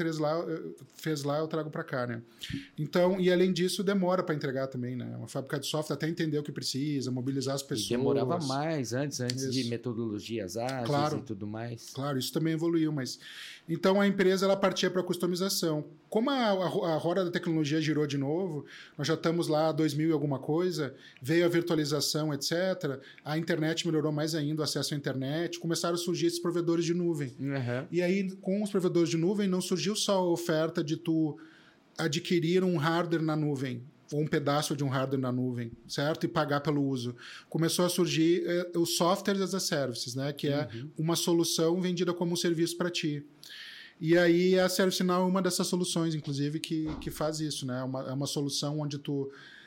fez lá, eu trago para cá, né? Então, e além disso, demora para entregar também, né? Uma fábrica de software até entender o que precisa, mobilizar as pessoas. E demorava mais antes de metodologias ágeis e tudo mais. Claro, isso também evoluiu, mas... Então, a empresa, ela partia para customização. Como a roda da tecnologia girou de novo, nós já estamos lá 2000 e alguma coisa, veio a virtualização, etc. A internet melhorou mais ainda, o acesso à internet, começaram a surgir esses provedores de nuvem. E aí, com os provedores de nuvem, não surgiu só a oferta de tu adquirir um hardware na nuvem, ou um pedaço de um hardware na nuvem, certo? E pagar pelo uso. Começou a surgir os softwares as a services, né? Que é uma solução vendida como um serviço para ti. E aí a ServiceNow é uma dessas soluções, inclusive, que faz isso, né? É uma solução onde tu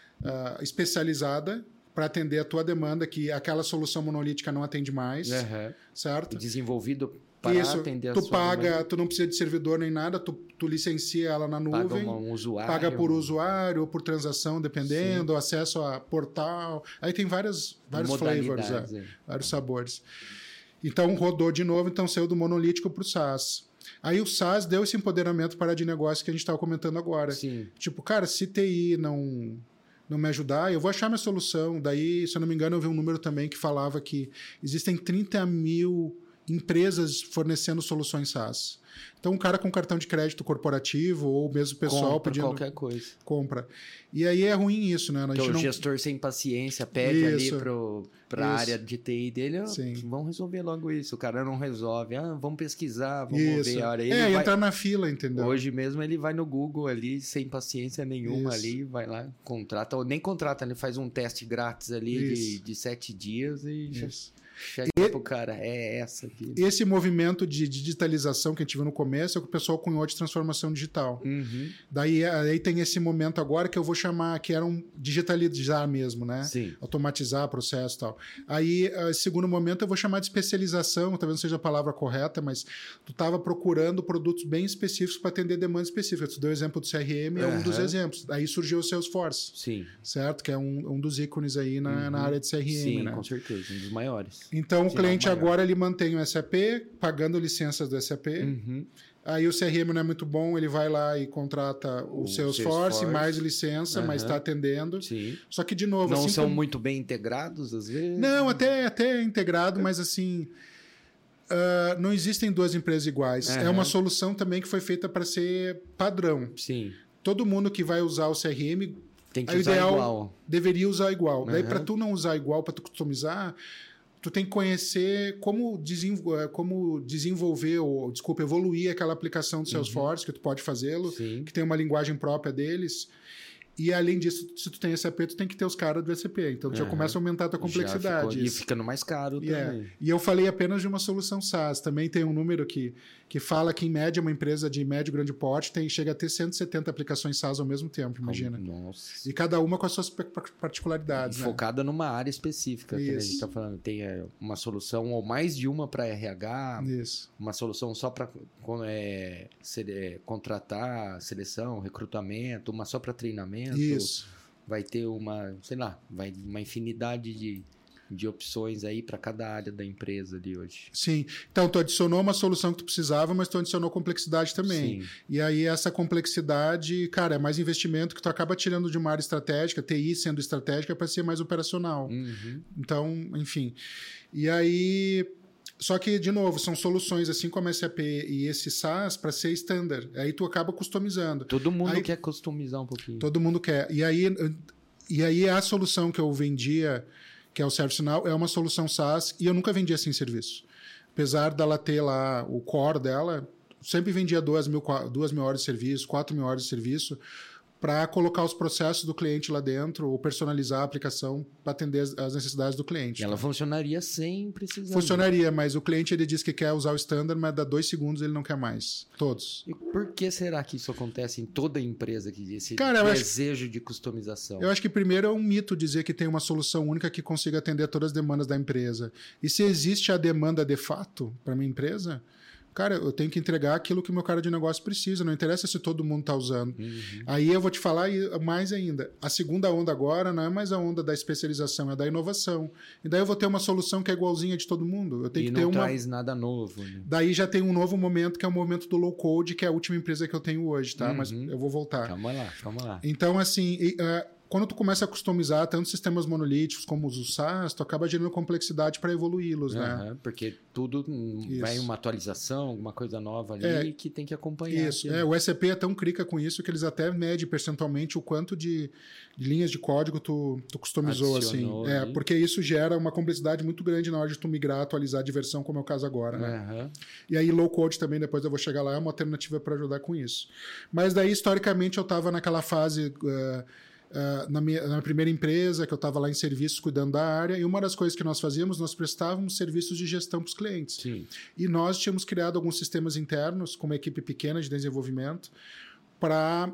especializada para atender a tua demanda, que aquela solução monolítica não atende mais, certo? Desenvolvido para atender a tu sua paga, demanda. Tu não precisa de servidor nem nada, tu licencia ela na nuvem, paga um usuário, paga por usuário ou por transação, dependendo, acesso a portal, aí tem vários flavors, vários sabores. Então rodou de novo, então saiu do monolítico para o SaaS. Aí o SaaS deu esse empoderamento para a área de negócio que a gente estava comentando agora. Sim. Tipo, cara, se TI não me ajudar, eu vou achar minha solução. Daí, se eu não me engano, eu vi um número também que falava que existem 30 mil empresas fornecendo soluções SaaS. Então, um cara com cartão de crédito corporativo ou mesmo pessoal compra pedindo... qualquer coisa. Compra. E aí é ruim isso, né? Então, o gestor sem paciência pede ali para a área de TI dele, vamos resolver logo isso. O cara não resolve. Vamos pesquisar, vamos ver a hora. Ele entrar na fila, entendeu? Hoje mesmo ele vai no Google ali, sem paciência nenhuma ali, vai lá, contrata, ou nem contrata, ele faz um teste grátis ali de 7 dias e já chega pro cara, é essa aqui. Esse movimento de digitalização que a gente viu no começo é o que o pessoal cunhou de transformação digital. Daí aí tem esse momento agora que eu vou chamar, que era um digitalizar mesmo, né? Sim. Automatizar processo e tal. Aí, segundo momento, eu vou chamar de especialização, talvez não seja a palavra correta, mas tu estava procurando produtos bem específicos para atender demandas específicas. Tu deu o exemplo do CRM, é um dos exemplos. Aí surgiu o Salesforce. Sim. Certo? Que é um dos ícones aí na área de CRM. Sim, né? Com certeza, um dos maiores. Então, o cliente agora ele mantém o SAP, pagando licenças do SAP. Aí o CRM não é muito bom, ele vai lá e contrata o Salesforce, mais licença, mas está atendendo. Sim. Só que, de novo... Não assim são muito bem integrados, às vezes? Não, até integrado, mas assim... não existem duas empresas iguais. É uma solução também que foi feita para ser padrão. Sim. Todo mundo que vai usar o CRM... Tem que usar igual. Deveria usar igual. Daí, para tu não usar igual, para tu customizar... Tu tem que conhecer como desenvolver, ou, desculpa, evoluir aquela aplicação do Salesforce, que tu pode fazê-lo, que tem uma linguagem própria deles. E, além disso, se tu tem SAP, tu tem que ter os caras do SAP. Então, tu já começa a aumentar a tua complexidade. E ficando mais caro também. E eu falei apenas de uma solução SaaS. Também tem um número que fala que, em média, uma empresa de médio e grande porte chega a ter 170 aplicações SaaS ao mesmo tempo, imagina. Nossa. E cada uma com as suas particularidades. Focada numa área específica. Que a gente está falando. Tem uma solução ou mais de uma para RH. Isso. Uma solução só para contratar, seleção, recrutamento. Uma só para treinamento. Isso. Vai ter uma infinidade de opções aí para cada área da empresa de hoje. Sim. Então, tu adicionou uma solução que tu precisava, mas tu adicionou complexidade também. Sim. E aí, essa complexidade, cara, é mais investimento que tu acaba tirando de uma área estratégica, TI sendo estratégica, para ser mais operacional. Então, enfim. E aí... Só que, de novo, são soluções assim como a SAP e esse SaaS para ser standard. Aí tu acaba customizando. Todo mundo quer customizar um pouquinho. Todo mundo quer. E aí a solução que eu vendia, que é o ServiceNow, é uma solução SaaS e eu nunca vendia assim serviço. Apesar dela ter lá o core dela, sempre vendia 2.000 horas de serviço, 4.000 horas de serviço, para colocar os processos do cliente lá dentro ou personalizar a aplicação para atender as necessidades do cliente. E ela funcionaria sem precisar. Funcionaria, mas o cliente ele diz que quer usar o standard, mas dá 2 segundos ele não quer mais. Todos. E por que será que isso acontece em toda empresa, esse desejo de customização? Eu acho que primeiro é um mito dizer que tem uma solução única que consiga atender todas as demandas da empresa. E se existe a demanda de fato para minha empresa... Cara, eu tenho que entregar aquilo que o meu cara de negócio precisa, não interessa se todo mundo está usando. Aí eu vou te falar mais ainda. A segunda onda agora não é mais a onda da especialização, é da inovação. E daí eu vou ter uma solução que é igualzinha de todo mundo. Eu tenho que ter não traz nada novo. Né? Daí já tem um novo momento, que é o momento do low-code, que é a última empresa que eu tenho hoje, tá? Mas eu vou voltar. Calma lá. Então, assim... Quando tu começa a customizar tanto sistemas monolíticos como os SaaS, tu acaba gerando complexidade para evoluí-los, né? Porque tudo vai uma atualização, alguma coisa nova ali que tem que acompanhar. Isso. O SAP é tão crica com isso que eles até medem percentualmente o quanto de linhas de código tu customizou. Adicionou, assim. Porque isso gera uma complexidade muito grande na hora de tu migrar, atualizar de versão, como é o caso agora. Né? E aí low code também, depois eu vou chegar lá, é uma alternativa para ajudar com isso. Mas daí, historicamente, eu estava naquela fase... na minha primeira empresa, que eu estava lá em serviços cuidando da área, e uma das coisas que nós fazíamos, nós prestávamos serviços de gestão para os clientes. Sim. E nós tínhamos criado alguns sistemas internos, com uma equipe pequena de desenvolvimento, para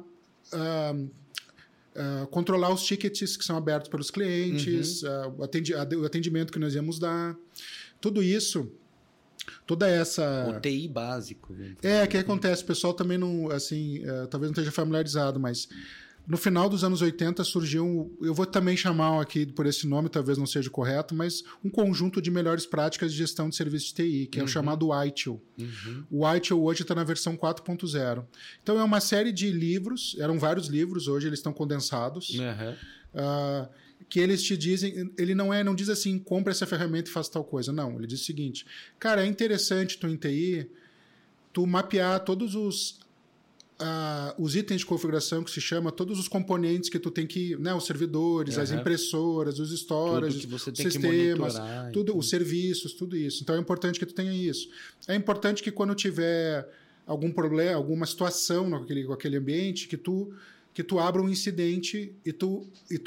controlar os tickets que são abertos pelos clientes, o atendimento que nós íamos dar. Tudo isso... Toda essa... O TI básico. O que acontece? O pessoal também não... assim, talvez não esteja familiarizado, mas... No final dos anos 80 surgiu, eu vou também chamar aqui por esse nome, talvez não seja correto, mas um conjunto de melhores práticas de gestão de serviços de TI, que é o chamado ITIL. O ITIL hoje está na versão 4.0. Então é uma série de livros, eram vários livros, hoje eles estão condensados. que eles te dizem, ele não diz assim, compra essa ferramenta e faça tal coisa. Não, ele diz o seguinte, cara, é interessante tu em TI, tu mapear todos os itens de configuração, que se chama, todos os componentes que tu tem que, né, os servidores, as impressoras, os storage, os sistemas, tudo, os serviços, tudo isso. Então é importante que tu tenha isso. É importante que quando tiver algum problema, alguma situação com aquele ambiente, que tu abra um incidente e tu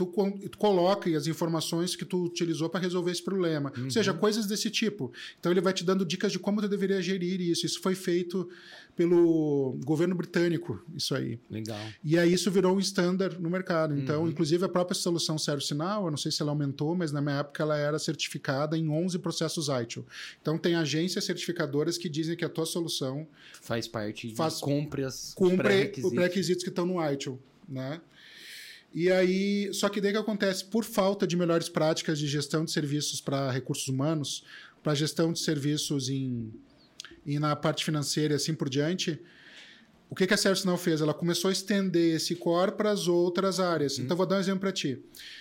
coloque as informações que tu utilizou para resolver esse problema. Ou seja, coisas desse tipo. Então ele vai te dando dicas de como tu deveria gerir isso. Isso foi feito pelo governo britânico, isso aí. Legal. E aí isso virou um standard no mercado. Então, inclusive a própria solução ServiceNow, eu não sei se ela aumentou, mas na minha época ela era certificada em 11 processos ITIL. Então tem agências certificadoras que dizem que a tua solução faz parte de cumpre os pré-requisitos que estão no ITIL. Né? E aí, só que daí que acontece, por falta de melhores práticas de gestão de serviços para recursos humanos, para gestão de serviços e na parte financeira e assim por diante, o que a ServiceNow fez? Ela começou a estender esse core para as outras áreas. Então, vou dar um exemplo para ti.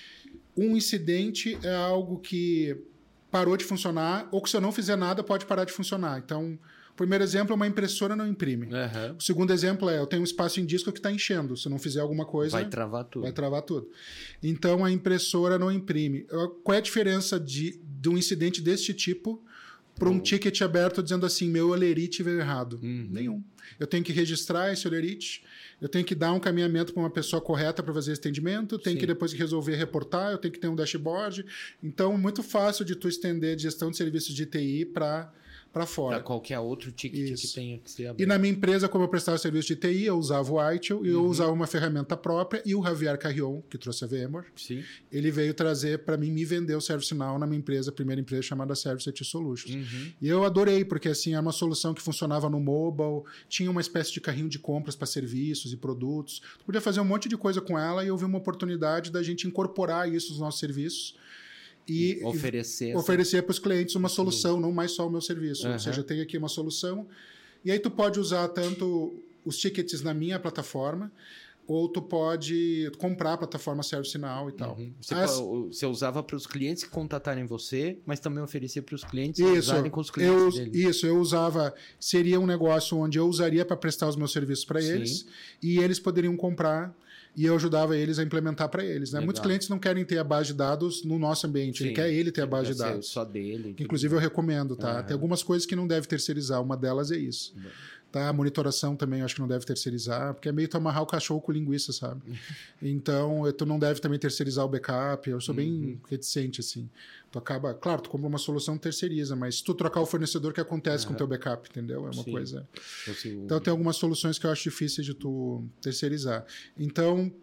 Um incidente é algo que parou de funcionar, ou que se eu não fizer nada pode parar de funcionar. Então, o primeiro exemplo é uma impressora não imprime. O segundo exemplo é eu tenho um espaço em disco que está enchendo. Se eu não fizer alguma coisa... Vai travar tudo. Então, a impressora não imprime. Qual é a diferença de um incidente deste tipo para um ticket aberto dizendo assim, meu olerite veio errado? Nenhum. Eu tenho que registrar esse olerite, eu tenho que dar um caminhamento para uma pessoa correta para fazer esse atendimento, tenho que depois resolver reportar, eu tenho que ter um dashboard. Então, muito fácil de tu estender de gestão de serviços de TI para fora. Para qualquer outro ticket que tenha que ser aberto. E na minha empresa, como eu prestava serviço de TI, eu usava o ITIL e eu usava uma ferramenta própria, e o Javier Carrion, que trouxe a VMware, ele veio trazer para mim, me vender o ServiceNow na minha empresa, a primeira empresa chamada Service IT Solutions. E eu adorei, porque assim, era uma solução que funcionava no mobile, tinha uma espécie de carrinho de compras para serviços e produtos. Tu podia fazer um monte de coisa com ela, e eu vi uma oportunidade da gente incorporar isso nos nossos serviços e oferecer para os clientes uma solução, não mais só o meu serviço. Ou seja, eu tenho aqui uma solução, e aí tu pode usar tanto os tickets na minha plataforma, ou tu pode comprar a plataforma ServiceNow e tal. Você usava para os clientes que contatarem você, mas também oferecia para os clientes usarem com os clientes deles. Isso, eu usava... Seria um negócio onde eu usaria para prestar os meus serviços para eles, e eles poderiam comprar, e eu ajudava eles a implementar para eles. Né? Muitos clientes não querem ter a base de dados no nosso ambiente, ele quer ter a base de dados. Só dele. Inclusive eu recomendo, tá? Tem algumas coisas que não deve terceirizar, uma delas é isso. Tá? A monitoração também eu acho que não deve terceirizar, porque é meio tu amarrar o cachorro com linguiça, sabe? Então, tu não deve também terceirizar o backup, eu sou bem reticente, assim. Tu acaba... Claro, tu compra uma solução, terceiriza, mas se tu trocar o fornecedor, o que acontece com o teu backup, entendeu? É uma coisa... Então, tem algumas soluções que eu acho difíceis de tu terceirizar. Então...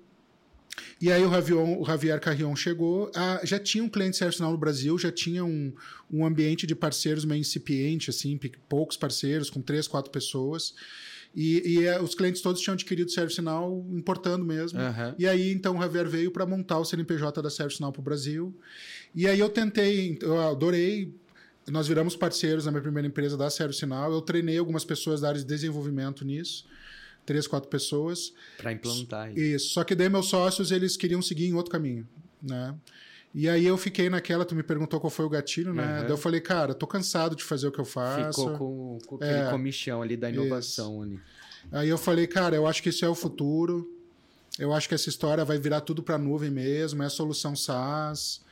E aí o Javier Carrion chegou, já tinha um cliente ServiceNow no Brasil, já tinha um ambiente de parceiros meio incipiente, assim, poucos parceiros, com 3, 4 pessoas. E os clientes todos tinham adquirido ServiceNow importando mesmo. E aí, então, o Javier veio para montar o CNPJ da ServiceNow para o Brasil. E aí eu adorei. Nós viramos parceiros na minha primeira empresa da ServiceNow. Eu treinei algumas pessoas da área de desenvolvimento nisso. 3, 4 pessoas. Para implantar isso. Só que daí meus sócios, eles queriam seguir em outro caminho, né? E aí eu fiquei naquela, tu me perguntou qual foi o gatilho, né? Daí eu falei, cara, tô cansado de fazer o que eu faço. Ficou com aquele comichão ali da inovação. Ali. Aí eu falei, cara, eu acho que isso é o futuro. Eu acho que essa história vai virar tudo para nuvem mesmo, é a solução SaaS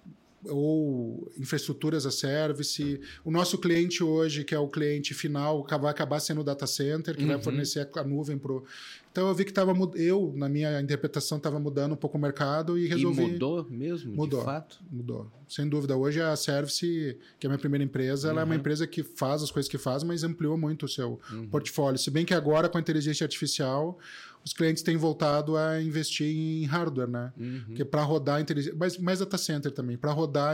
ou infraestruturas a service. O nosso cliente hoje, que é o cliente final, vai acabar sendo o data center, que vai fornecer a nuvem pro... Então eu vi que na minha interpretação, estava mudando um pouco o mercado e resolvi... E mudou mesmo, de fato? Mudou. Sem dúvida. Hoje a Service, que é a minha primeira empresa, ela é uma empresa que faz as coisas que faz, mas ampliou muito o seu portfólio. Se bem que agora, com a inteligência artificial, os clientes têm voltado a investir em hardware, né? Porque para rodar inteligência... Mas data center também. Para rodar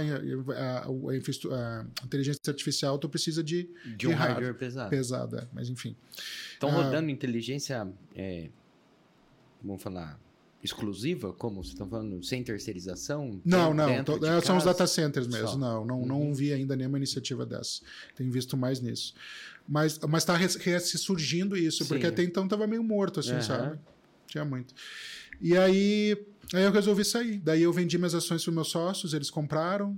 a inteligência artificial, tu precisa de um hardware pesado. Mas enfim. Estão rodando inteligência, vamos falar, exclusiva? Como vocês estão falando? Sem terceirização? Não. São os data centers mesmo. Não vi ainda nenhuma iniciativa dessa. Tenho visto mais nisso. Mas está ressurgindo isso, porque até então estava meio morto, assim, sabe? Tinha muito. E aí Aí eu resolvi sair. Daí eu vendi minhas ações para meus sócios, eles compraram.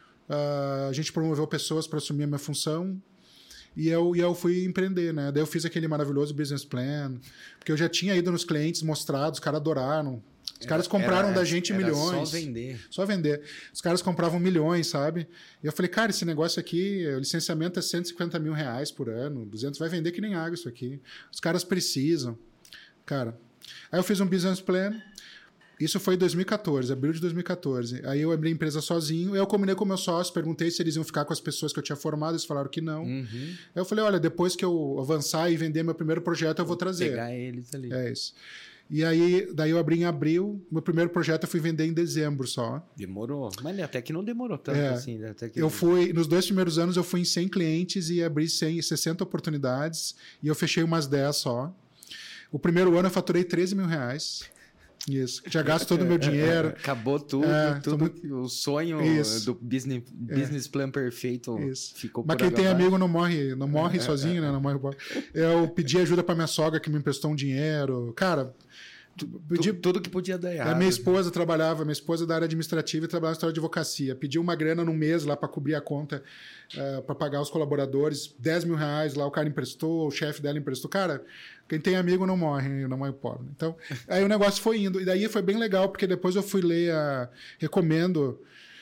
A gente promoveu pessoas para assumir a minha função. E eu fui empreender, né? Daí eu fiz aquele maravilhoso business plan, porque eu já tinha ido nos clientes, mostrado, os caras adoraram. Os caras compraram da gente milhões. Só vender. Só vender. Os caras compravam milhões, sabe? E eu falei, cara, esse negócio aqui, o licenciamento é 150 mil reais por ano, 200, vai vender que nem água isso aqui. Os caras precisam. Cara, aí eu fiz um business plan. Isso foi em 2014, abril de 2014. Aí eu abri a empresa sozinho, eu combinei com meus sócios, perguntei se eles iam ficar com as pessoas que eu tinha formado, eles falaram que não. Aí eu falei, olha, depois que eu avançar e vender meu primeiro projeto, eu vou trazer. Pegar eles ali. É isso. E aí, daí eu abri em abril, meu primeiro projeto eu fui vender em dezembro só. Demorou, mas até que não demorou tanto assim. Até que... Eu fui, nos 2 primeiros anos eu fui em 100 clientes e abri 60 oportunidades e eu fechei umas 10 só. O primeiro ano eu faturei 13 mil reais. Isso. Já gasto todo o meu dinheiro. Acabou tudo, o sonho do business plan perfeito ficou por Mas quem tem amigo não morre sozinho, né? Não morre. Eu pedi ajuda para minha sogra que me emprestou um dinheiro. Cara, tudo que podia dar errado. Minha esposa é da área administrativa e trabalhava na história de advocacia. Pedi uma grana no mês lá para cobrir a conta, para pagar os colaboradores, 10 mil reais lá, o cara emprestou, o chefe dela emprestou. Cara, quem tem amigo não morre pobre. Então, aí o negócio foi indo. E daí foi bem legal, porque depois eu fui ler, recomendo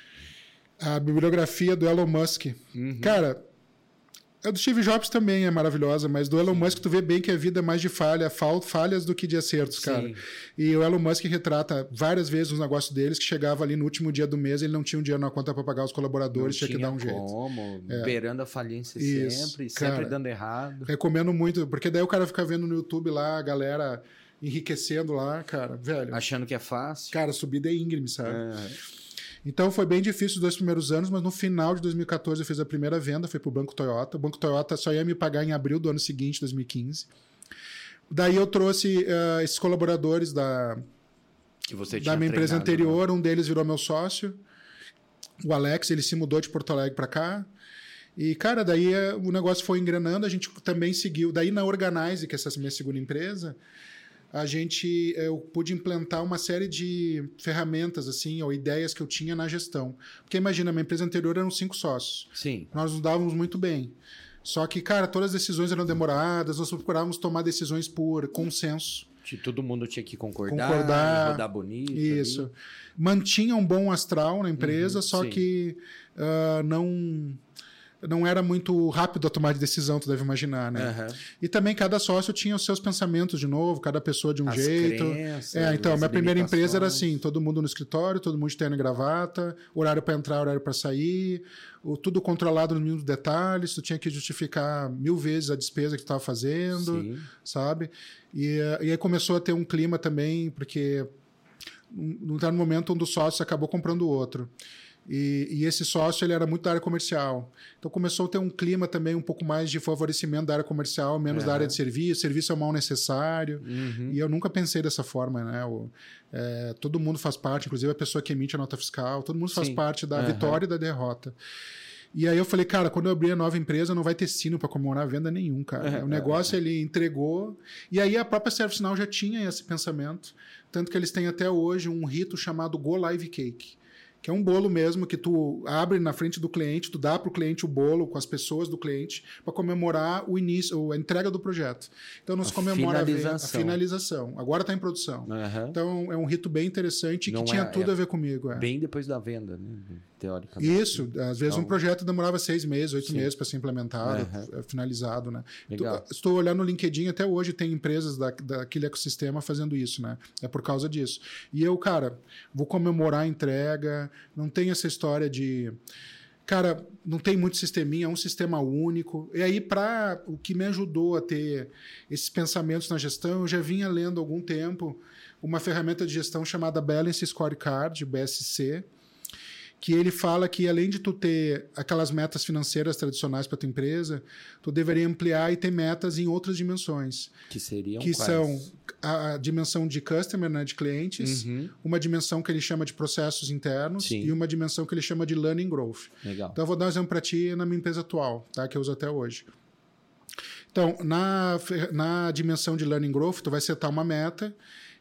a bibliografia do Elon Musk. Cara, a do Steve Jobs também é maravilhosa, mas do Elon Musk tu vê bem que a vida é mais de falhas do que de acertos, cara. E o Elon Musk retrata várias vezes os negócios deles, que chegava ali no último dia do mês, ele não tinha um dinheiro na conta para pagar os colaboradores, tinha que dar um jeito. Beirando a falência sempre cara, dando errado. Recomendo muito, porque daí o cara fica vendo no YouTube lá, a galera enriquecendo lá, cara, velho. Achando que é fácil. Cara, subida é íngreme, sabe? Então foi bem difícil os 2 primeiros anos, mas no final de 2014 eu fiz a primeira venda, foi pro Banco Toyota. O Banco Toyota só ia me pagar em abril do ano seguinte, 2015. Daí eu trouxe esses colaboradores da minha empresa anterior, um deles virou meu sócio, o Alex, ele se mudou de Porto Alegre para cá. E, cara, daí o negócio foi engrenando, a gente também seguiu. Daí na Organize, que é essa minha segunda empresa, eu pude implantar uma série de ferramentas, assim, ou ideias que eu tinha na gestão. Porque imagina, minha empresa anterior eram 5 sócios. Sim. Nós nos dávamos muito bem. Só que, cara, todas as decisões eram demoradas, nós procurávamos tomar decisões por consenso. Todo mundo tinha que concordar rodar bonito. Isso. Ali. Mantinha um bom astral na empresa, só que não era muito rápido a tomar de decisão, tu deve imaginar, né? E também cada sócio tinha os seus pensamentos de novo, cada pessoa de um jeito. Então, minha primeira empresa era assim, todo mundo no escritório, todo mundo de terno e gravata, horário para entrar, horário para sair, tudo controlado nos mínimos detalhes, tu tinha que justificar 1000 vezes a despesa que tu estava fazendo, sabe? E aí começou a ter um clima também, porque no momento um dos sócios acabou comprando o outro. E esse sócio ele era muito da área comercial. Então começou a ter um clima também um pouco mais de favorecimento da área comercial, menos da área de serviço. Serviço é um mal necessário. E eu nunca pensei dessa forma, né? Todo mundo faz parte, inclusive a pessoa que emite a nota fiscal, todo mundo faz parte da vitória e da derrota. E aí eu falei, cara, quando eu abrir a nova empresa, não vai ter sino para comemorar a venda nenhum, cara. O negócio ele entregou. E aí a própria ServiceNow já tinha esse pensamento. Tanto que eles têm até hoje um rito chamado Go Live Cake, que é um bolo mesmo que tu abre na frente do cliente, tu dá para o cliente o bolo com as pessoas do cliente para comemorar o início, a entrega do projeto. Então nós comemoramos a finalização. Agora está em produção. Então é um rito bem interessante que tinha tudo a ver comigo. Bem depois da venda, né? Teoricamente. Isso. Às vezes um projeto demorava 6 meses, 8 meses para ser implementado, finalizado, né? Estou olhando no LinkedIn, até hoje tem empresas daquele ecossistema fazendo isso, né? É por causa disso. E eu, cara, vou comemorar a entrega. Não tem essa história de... Cara, não tem muito sisteminha, é um sistema único. E aí, o que me ajudou a ter esses pensamentos na gestão, eu já vinha lendo há algum tempo uma ferramenta de gestão chamada Balance Scorecard, BSC, que ele fala que além de tu ter aquelas metas financeiras tradicionais para tua empresa, tu deveria ampliar e ter metas em outras dimensões. Que seriam quais? São a dimensão de customer, né, de clientes, uma dimensão que ele chama de processos internos e uma dimensão que ele chama de learning growth. Legal. Então eu vou dar um exemplo para ti na minha empresa atual, tá, que eu uso até hoje. Então, na dimensão de learning growth, tu vai setar uma meta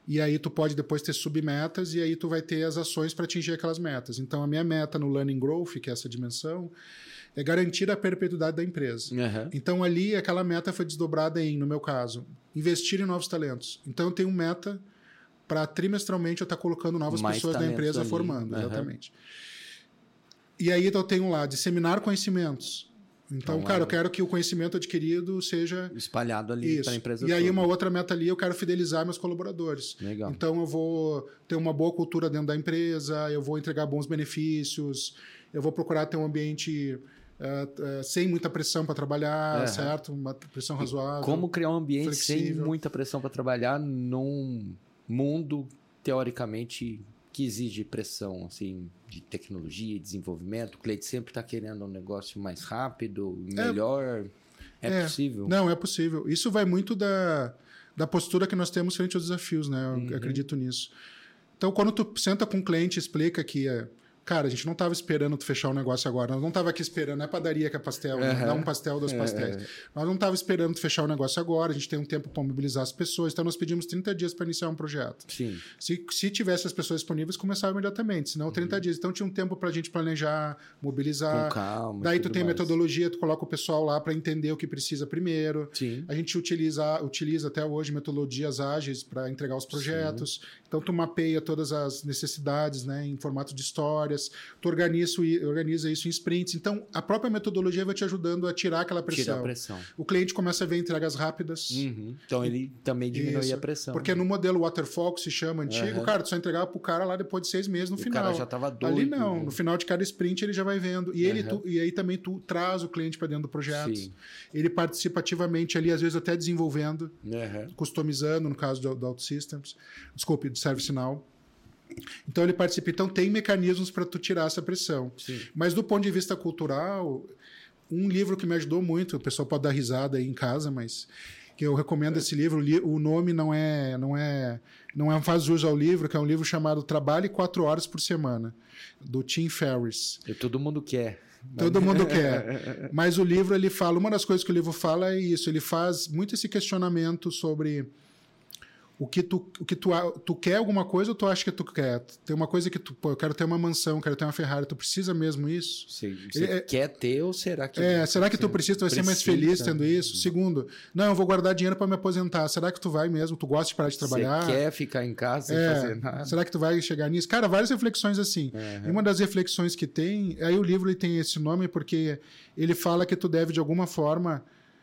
E aí tu pode depois ter submetas e aí tu vai ter as ações para atingir aquelas metas. Então, a minha meta no Learning Growth, que é essa dimensão, é garantir a perpetuidade da empresa. Então, ali, aquela meta foi desdobrada em, no meu caso, investir em novos talentos. Então, eu tenho meta para trimestralmente eu estar colocando novas pessoas da empresa ali, formando. Exatamente. E aí, eu tenho lá, disseminar conhecimentos. Então, cara, eu quero que o conhecimento adquirido seja espalhado ali para a empresa toda. E aí, uma outra meta ali, eu quero fidelizar meus colaboradores. Legal. Então, eu vou ter uma boa cultura dentro da empresa, eu vou entregar bons benefícios, eu vou procurar ter um ambiente sem muita pressão para trabalhar, certo? Uma pressão razoável. Como criar um ambiente flexível. sem muita pressão para trabalhar num mundo, teoricamente, que exige pressão, assim, de tecnologia e desenvolvimento? O cliente sempre está querendo um negócio mais rápido, melhor. É possível? Não, é possível. Isso vai muito da postura que nós temos frente aos desafios, né? Eu acredito nisso. Então, quando tu senta com um cliente e explica que cara, a gente não estava esperando tu fechar o negócio agora. Nós não estava aqui esperando. Não é padaria que é pastel. Né? Dá um pastel, 2 pastéis. Nós não estávamos esperando tu fechar o negócio agora. A gente tem um tempo para mobilizar as pessoas. Então, nós pedimos 30 dias para iniciar um projeto. Sim. Se tivesse as pessoas disponíveis, começava imediatamente. Senão, 30 dias. Então, tinha um tempo para a gente planejar, mobilizar. Com calma. Daí, tu tem a metodologia. Tu coloca o pessoal lá para entender o que precisa primeiro. Sim. A gente utiliza até hoje metodologias ágeis para entregar os projetos. Sim. Então, tu mapeia todas as necessidades, né, em formato de histórias. Tu organiza isso em sprints. Então, a própria metodologia vai te ajudando a tirar aquela pressão. Tira a pressão. O cliente começa a ver entregas rápidas. Então, ele também diminui a pressão. Porque no modelo Waterfall, que se chama antigo, cara, tu só entregava pro cara lá depois de 6 meses no final. O cara já estava doido. Ali não. No final de cada sprint, ele já vai vendo. E, e aí também tu traz o cliente para dentro do projeto. Sim. Ele participa ativamente ali, às vezes até desenvolvendo, customizando, no caso do OutSystems. Desculpe, do ServiceNow. Então ele participa. Então tem mecanismos para tu tirar essa pressão. Sim. Mas do ponto de vista cultural, um livro que me ajudou muito, o pessoal pode dar risada aí em casa, mas que eu recomendo esse livro. O nome não faz jus ao livro, que é um livro chamado Trabalhe 4 horas por semana, do Tim Ferriss. E todo mundo quer. Todo mundo quer. Mas o livro, ele fala, uma das coisas que o livro fala é isso, ele faz muito esse questionamento sobre o que tu quer alguma coisa ou tu acha que tu quer? Tem uma coisa que eu quero ter uma mansão, quero ter uma Ferrari, tu precisa mesmo isso? Você quer ter ou será que... será que tu precisa? Tu vai ser mais feliz tendo isso? Segundo, não, eu vou guardar dinheiro para me aposentar. Será que tu vai mesmo? Tu gosta de parar de trabalhar? Você quer ficar em casa sem fazer nada? Será que tu vai chegar nisso? Cara, várias reflexões assim. E uma das reflexões que tem... Aí o livro ele tem esse nome porque ele fala que tu deve, de alguma forma...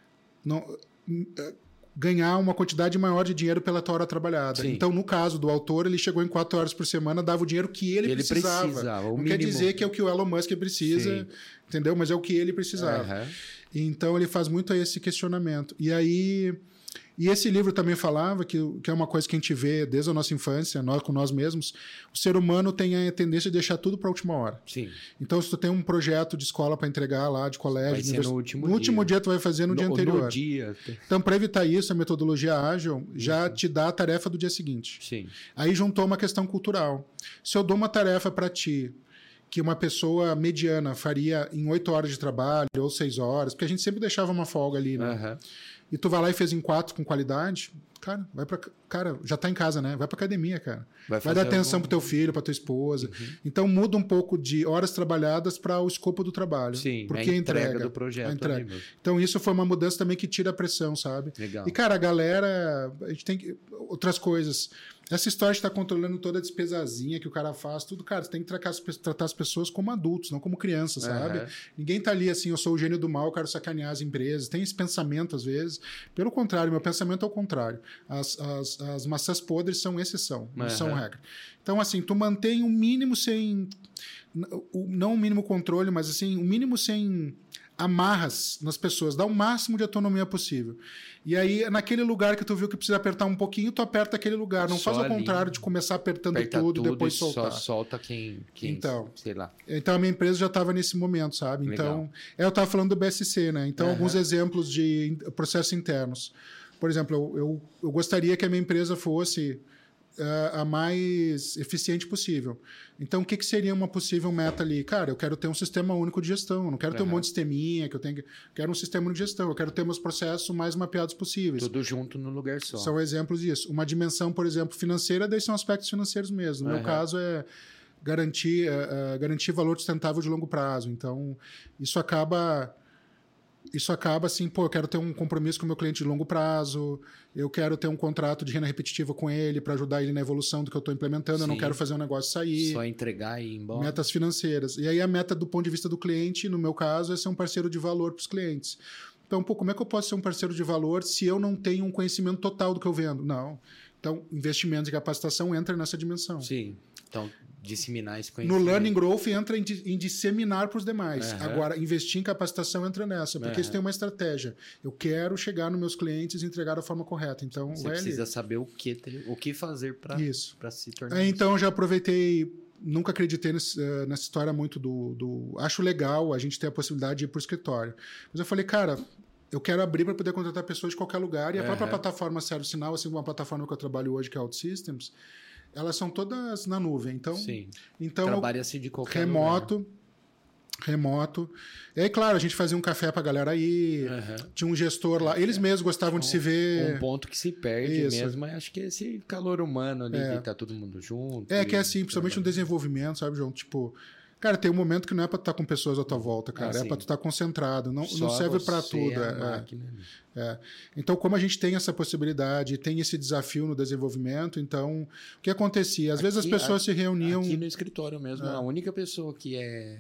ganhar uma quantidade maior de dinheiro pela tua hora trabalhada. Sim. Então, no caso do autor, ele chegou em 4 horas por semana, dava o dinheiro que ele precisava. Não mínimo. Quer dizer que é o que o Elon Musk precisa, sim, entendeu? Mas é o que ele precisava. Então, ele faz muito esse questionamento. E esse livro também falava que é uma coisa que a gente vê desde a nossa infância, com nós mesmos, o ser humano tem a tendência de deixar tudo para a última hora. Sim. Então, se tu tem um projeto de escola para entregar lá, de colégio... no último dia tu vai fazer no dia anterior. No dia. Então, para evitar isso, a metodologia ágil já te dá a tarefa do dia seguinte. Sim. Aí juntou uma questão cultural. Se eu dou uma tarefa para ti, que uma pessoa mediana faria em 8 horas de trabalho ou 6 horas, porque a gente sempre deixava uma folga ali, né? E tu vai lá e fez em 4 com qualidade, cara, já tá em casa, né? Vai pra academia, cara. Vai dar atenção pro teu filho, pra tua esposa. Então muda um pouco de horas trabalhadas para o escopo do trabalho. Sim, porque a entrega do projeto. A entrega. Então isso foi uma mudança também que tira a pressão, sabe? Legal. E, cara, a galera... A gente tem outras coisas... Essa história de estar controlando toda a despesazinha que o cara faz, tudo, cara, você tem que tratar as pessoas como adultos, não como crianças, sabe? Ninguém tá ali assim, eu sou o gênio do mal, eu quero sacanear as empresas. Tem esse pensamento, às vezes. Pelo contrário, meu pensamento é o contrário. As maçãs podres são exceção, não são regra. Então, assim, tu mantém o mínimo sem... Não o mínimo controle, mas assim, o mínimo sem amarras nas pessoas, dá o máximo de autonomia possível. E aí, naquele lugar que tu viu que precisa apertar um pouquinho, tu aperta aquele lugar. Não faz ao contrário de começar apertando tudo e depois soltar. Só solta quem então, sei lá. Então, a minha empresa já estava nesse momento, sabe? Legal. Então, eu estava falando do BSC, né? Então, alguns exemplos de processos internos. Por exemplo, eu gostaria que a minha empresa fosse a mais eficiente possível. Então, o que seria uma possível meta ali? Cara, eu quero ter um sistema único de gestão. Eu não quero ter um monte de sisteminha, quero um sistema único de gestão. Eu quero ter meus processos mais mapeados possíveis. Tudo junto no lugar só. São exemplos disso. Uma dimensão, por exemplo, financeira, daí são aspectos financeiros mesmo. No meu caso, é garantir valor sustentável de longo prazo. Então, isso acaba assim, pô, eu quero ter um compromisso com o meu cliente de longo prazo, eu quero ter um contrato de renda repetitiva com ele para ajudar ele na evolução do que eu estou implementando, eu não quero fazer um negócio sair. Só entregar e ir embora. Metas financeiras. E aí a meta do ponto de vista do cliente, no meu caso, é ser um parceiro de valor para os clientes. Então, pô, como é que eu posso ser um parceiro de valor se eu não tenho um conhecimento total do que eu vendo? Não. Então, investimentos e capacitação entra nessa dimensão. Sim. Então, disseminar esse conhecimento. No Learning Growth entra em disseminar para os demais. Agora, investir em capacitação entra nessa, porque isso tem uma estratégia. Eu quero chegar nos meus clientes e entregar da forma correta. Então, você precisa saber o que fazer para se tornar Então, já aproveitei... Nunca acreditei nessa história muito do... Acho legal a gente ter a possibilidade de ir para o escritório. Mas eu falei, cara... Eu quero abrir para poder contratar pessoas de qualquer lugar. E a própria plataforma ServiceNow, assim como a plataforma que eu trabalho hoje, que é a OutSystems, elas são todas na nuvem. Então, trabalha assim de qualquer lugar. Remoto. E aí, claro, a gente fazia um café pra galera aí, tinha um gestor lá. Eles mesmos gostavam de se ver. Um ponto que se perde mesmo, acho que é esse calor humano ali, que tá todo mundo junto. Que é assim, principalmente no desenvolvimento, sabe, João? Tipo... Cara, tem um momento que não é pra tu estar com pessoas à tua volta, cara. É pra tu estar concentrado. Não serve pra tudo. Então, como a gente tem essa possibilidade, tem esse desafio no desenvolvimento, então, o que acontecia? Às vezes as pessoas se reuniam... Aqui no escritório mesmo, a única pessoa que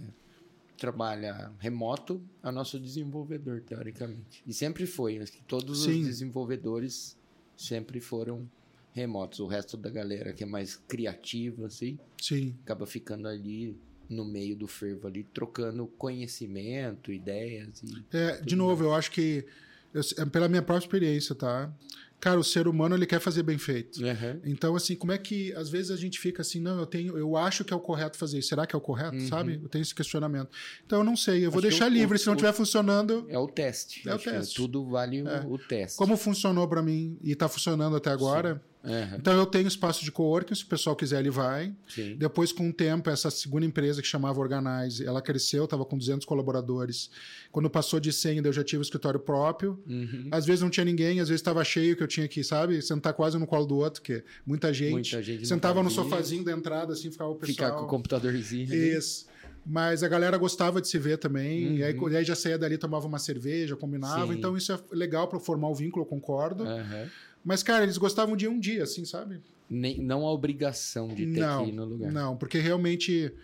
trabalha remoto é o nosso desenvolvedor, teoricamente. E sempre foi. Acho que todos os desenvolvedores sempre foram remotos. O resto da galera que é mais criativa, assim, acaba ficando ali... no meio do fervo ali, trocando conhecimento, ideias. De novo, eu acho que, pela minha própria experiência, tá? Cara, o ser humano, ele quer fazer bem feito. Então, assim, como é que, às vezes a gente fica assim, não, eu acho que é o correto fazer isso. Será que é o correto, sabe? Eu tenho esse questionamento. Então, eu não sei, eu vou deixar livre, se não estiver funcionando... É o teste. É o teste. Tudo vale o teste. Como funcionou para mim e está funcionando até agora... Então eu tenho espaço de coworking, se o pessoal quiser ele vai. Depois, com o tempo, essa segunda empresa que chamava Organize, ela cresceu, estava com 200 colaboradores. Quando passou de 100, eu já tive um escritório próprio. Às vezes não tinha ninguém, às vezes estava cheio, que eu tinha que, sabe, sentar quase no colo do outro, que muita gente sentava no sofazinho da entrada, assim, ficava o pessoal... Ficar com o computadorzinho. Isso. Mas a galera gostava de se ver também, e aí já saía dali, tomava uma cerveja, combinava. Então isso é legal para formar o vínculo, eu concordo. Mas, cara, eles gostavam de um dia, assim, sabe? Não a obrigação de ter que ir no lugar. Não, porque realmente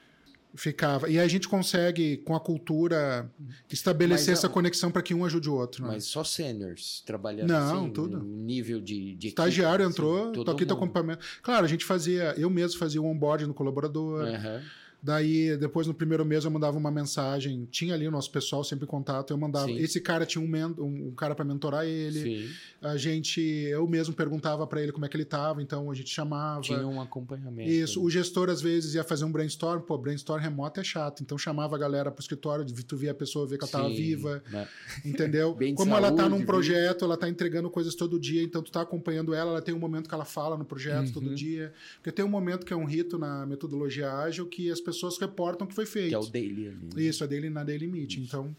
ficava. E aí a gente consegue, com a cultura, estabelecer essa conexão para que um ajude o outro. Né? Mas só sêniors trabalhando assim? Tudo. Nível de estagiário equipe, entrou, tô aqui, teu acompanhamento. Claro, a gente eu mesmo fazia o onboard no colaborador. Daí, depois, no primeiro mês, eu mandava uma mensagem. Tinha ali o nosso pessoal sempre em contato. Eu mandava... Esse cara tinha um cara para mentorar ele. Eu mesmo perguntava para ele como é que ele estava. Então, a gente chamava. Tinha um acompanhamento. Isso. O gestor, às vezes, ia fazer um brainstorm. Pô, brainstorm remoto é chato. Então, chamava a galera pro escritório. Tu via a pessoa, ver que ela estava viva. Entendeu? Como ela tá num projeto, ela tá entregando coisas todo dia. Então, tu tá acompanhando ela tem um momento que ela fala no projeto todo dia. Porque tem um momento que é um rito na metodologia ágil que as pessoas reportam que foi feito. Que é o daily ali. Né? Isso, na daily meeting. Então,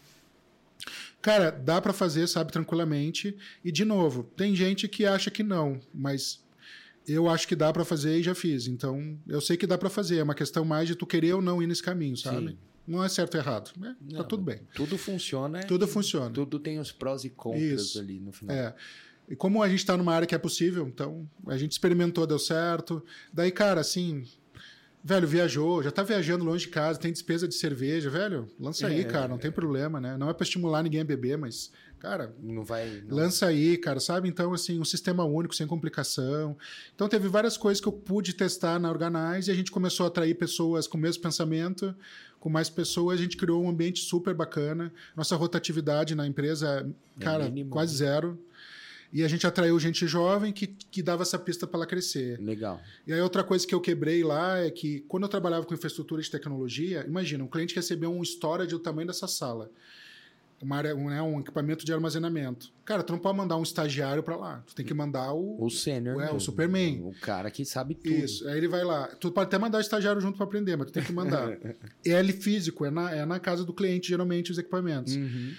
cara, dá para fazer, sabe, tranquilamente. E, de novo, tem gente que acha que não, mas eu acho que dá para fazer e já fiz. Então, eu sei que dá para fazer. É uma questão mais de tu querer ou não ir nesse caminho, sabe? Não é certo ou errado. Tá tudo bem. Tudo funciona. Tudo funciona. Tudo tem os prós e contras ali no final. E como a gente tá numa área que é possível, então a gente experimentou, deu certo. Daí, cara, assim... Velho, viajou, já tá viajando longe de casa, tem despesa de cerveja, velho, lança aí, cara, não tem problema, né? Não é pra estimular ninguém a beber, mas, cara, lança aí, cara, sabe? Então, assim, um sistema único, sem complicação. Então, teve várias coisas que eu pude testar na Organize e a gente começou a atrair pessoas com o mesmo pensamento, com mais pessoas, a gente criou um ambiente super bacana. Nossa rotatividade na empresa, cara, quase zero. E a gente atraiu gente jovem que dava essa pista para ela crescer. Legal. E aí outra coisa que eu quebrei lá é que quando eu trabalhava com infraestrutura de tecnologia, imagina, um cliente recebeu um storage do tamanho dessa sala. um equipamento de armazenamento. Cara, tu não pode mandar um estagiário para lá. Tu tem que mandar o sênior, o Superman. O cara que sabe tudo. Isso. Aí ele vai lá. Tu pode até mandar o estagiário junto para aprender, mas tu tem que mandar. É físico, é na casa do cliente, geralmente, os equipamentos.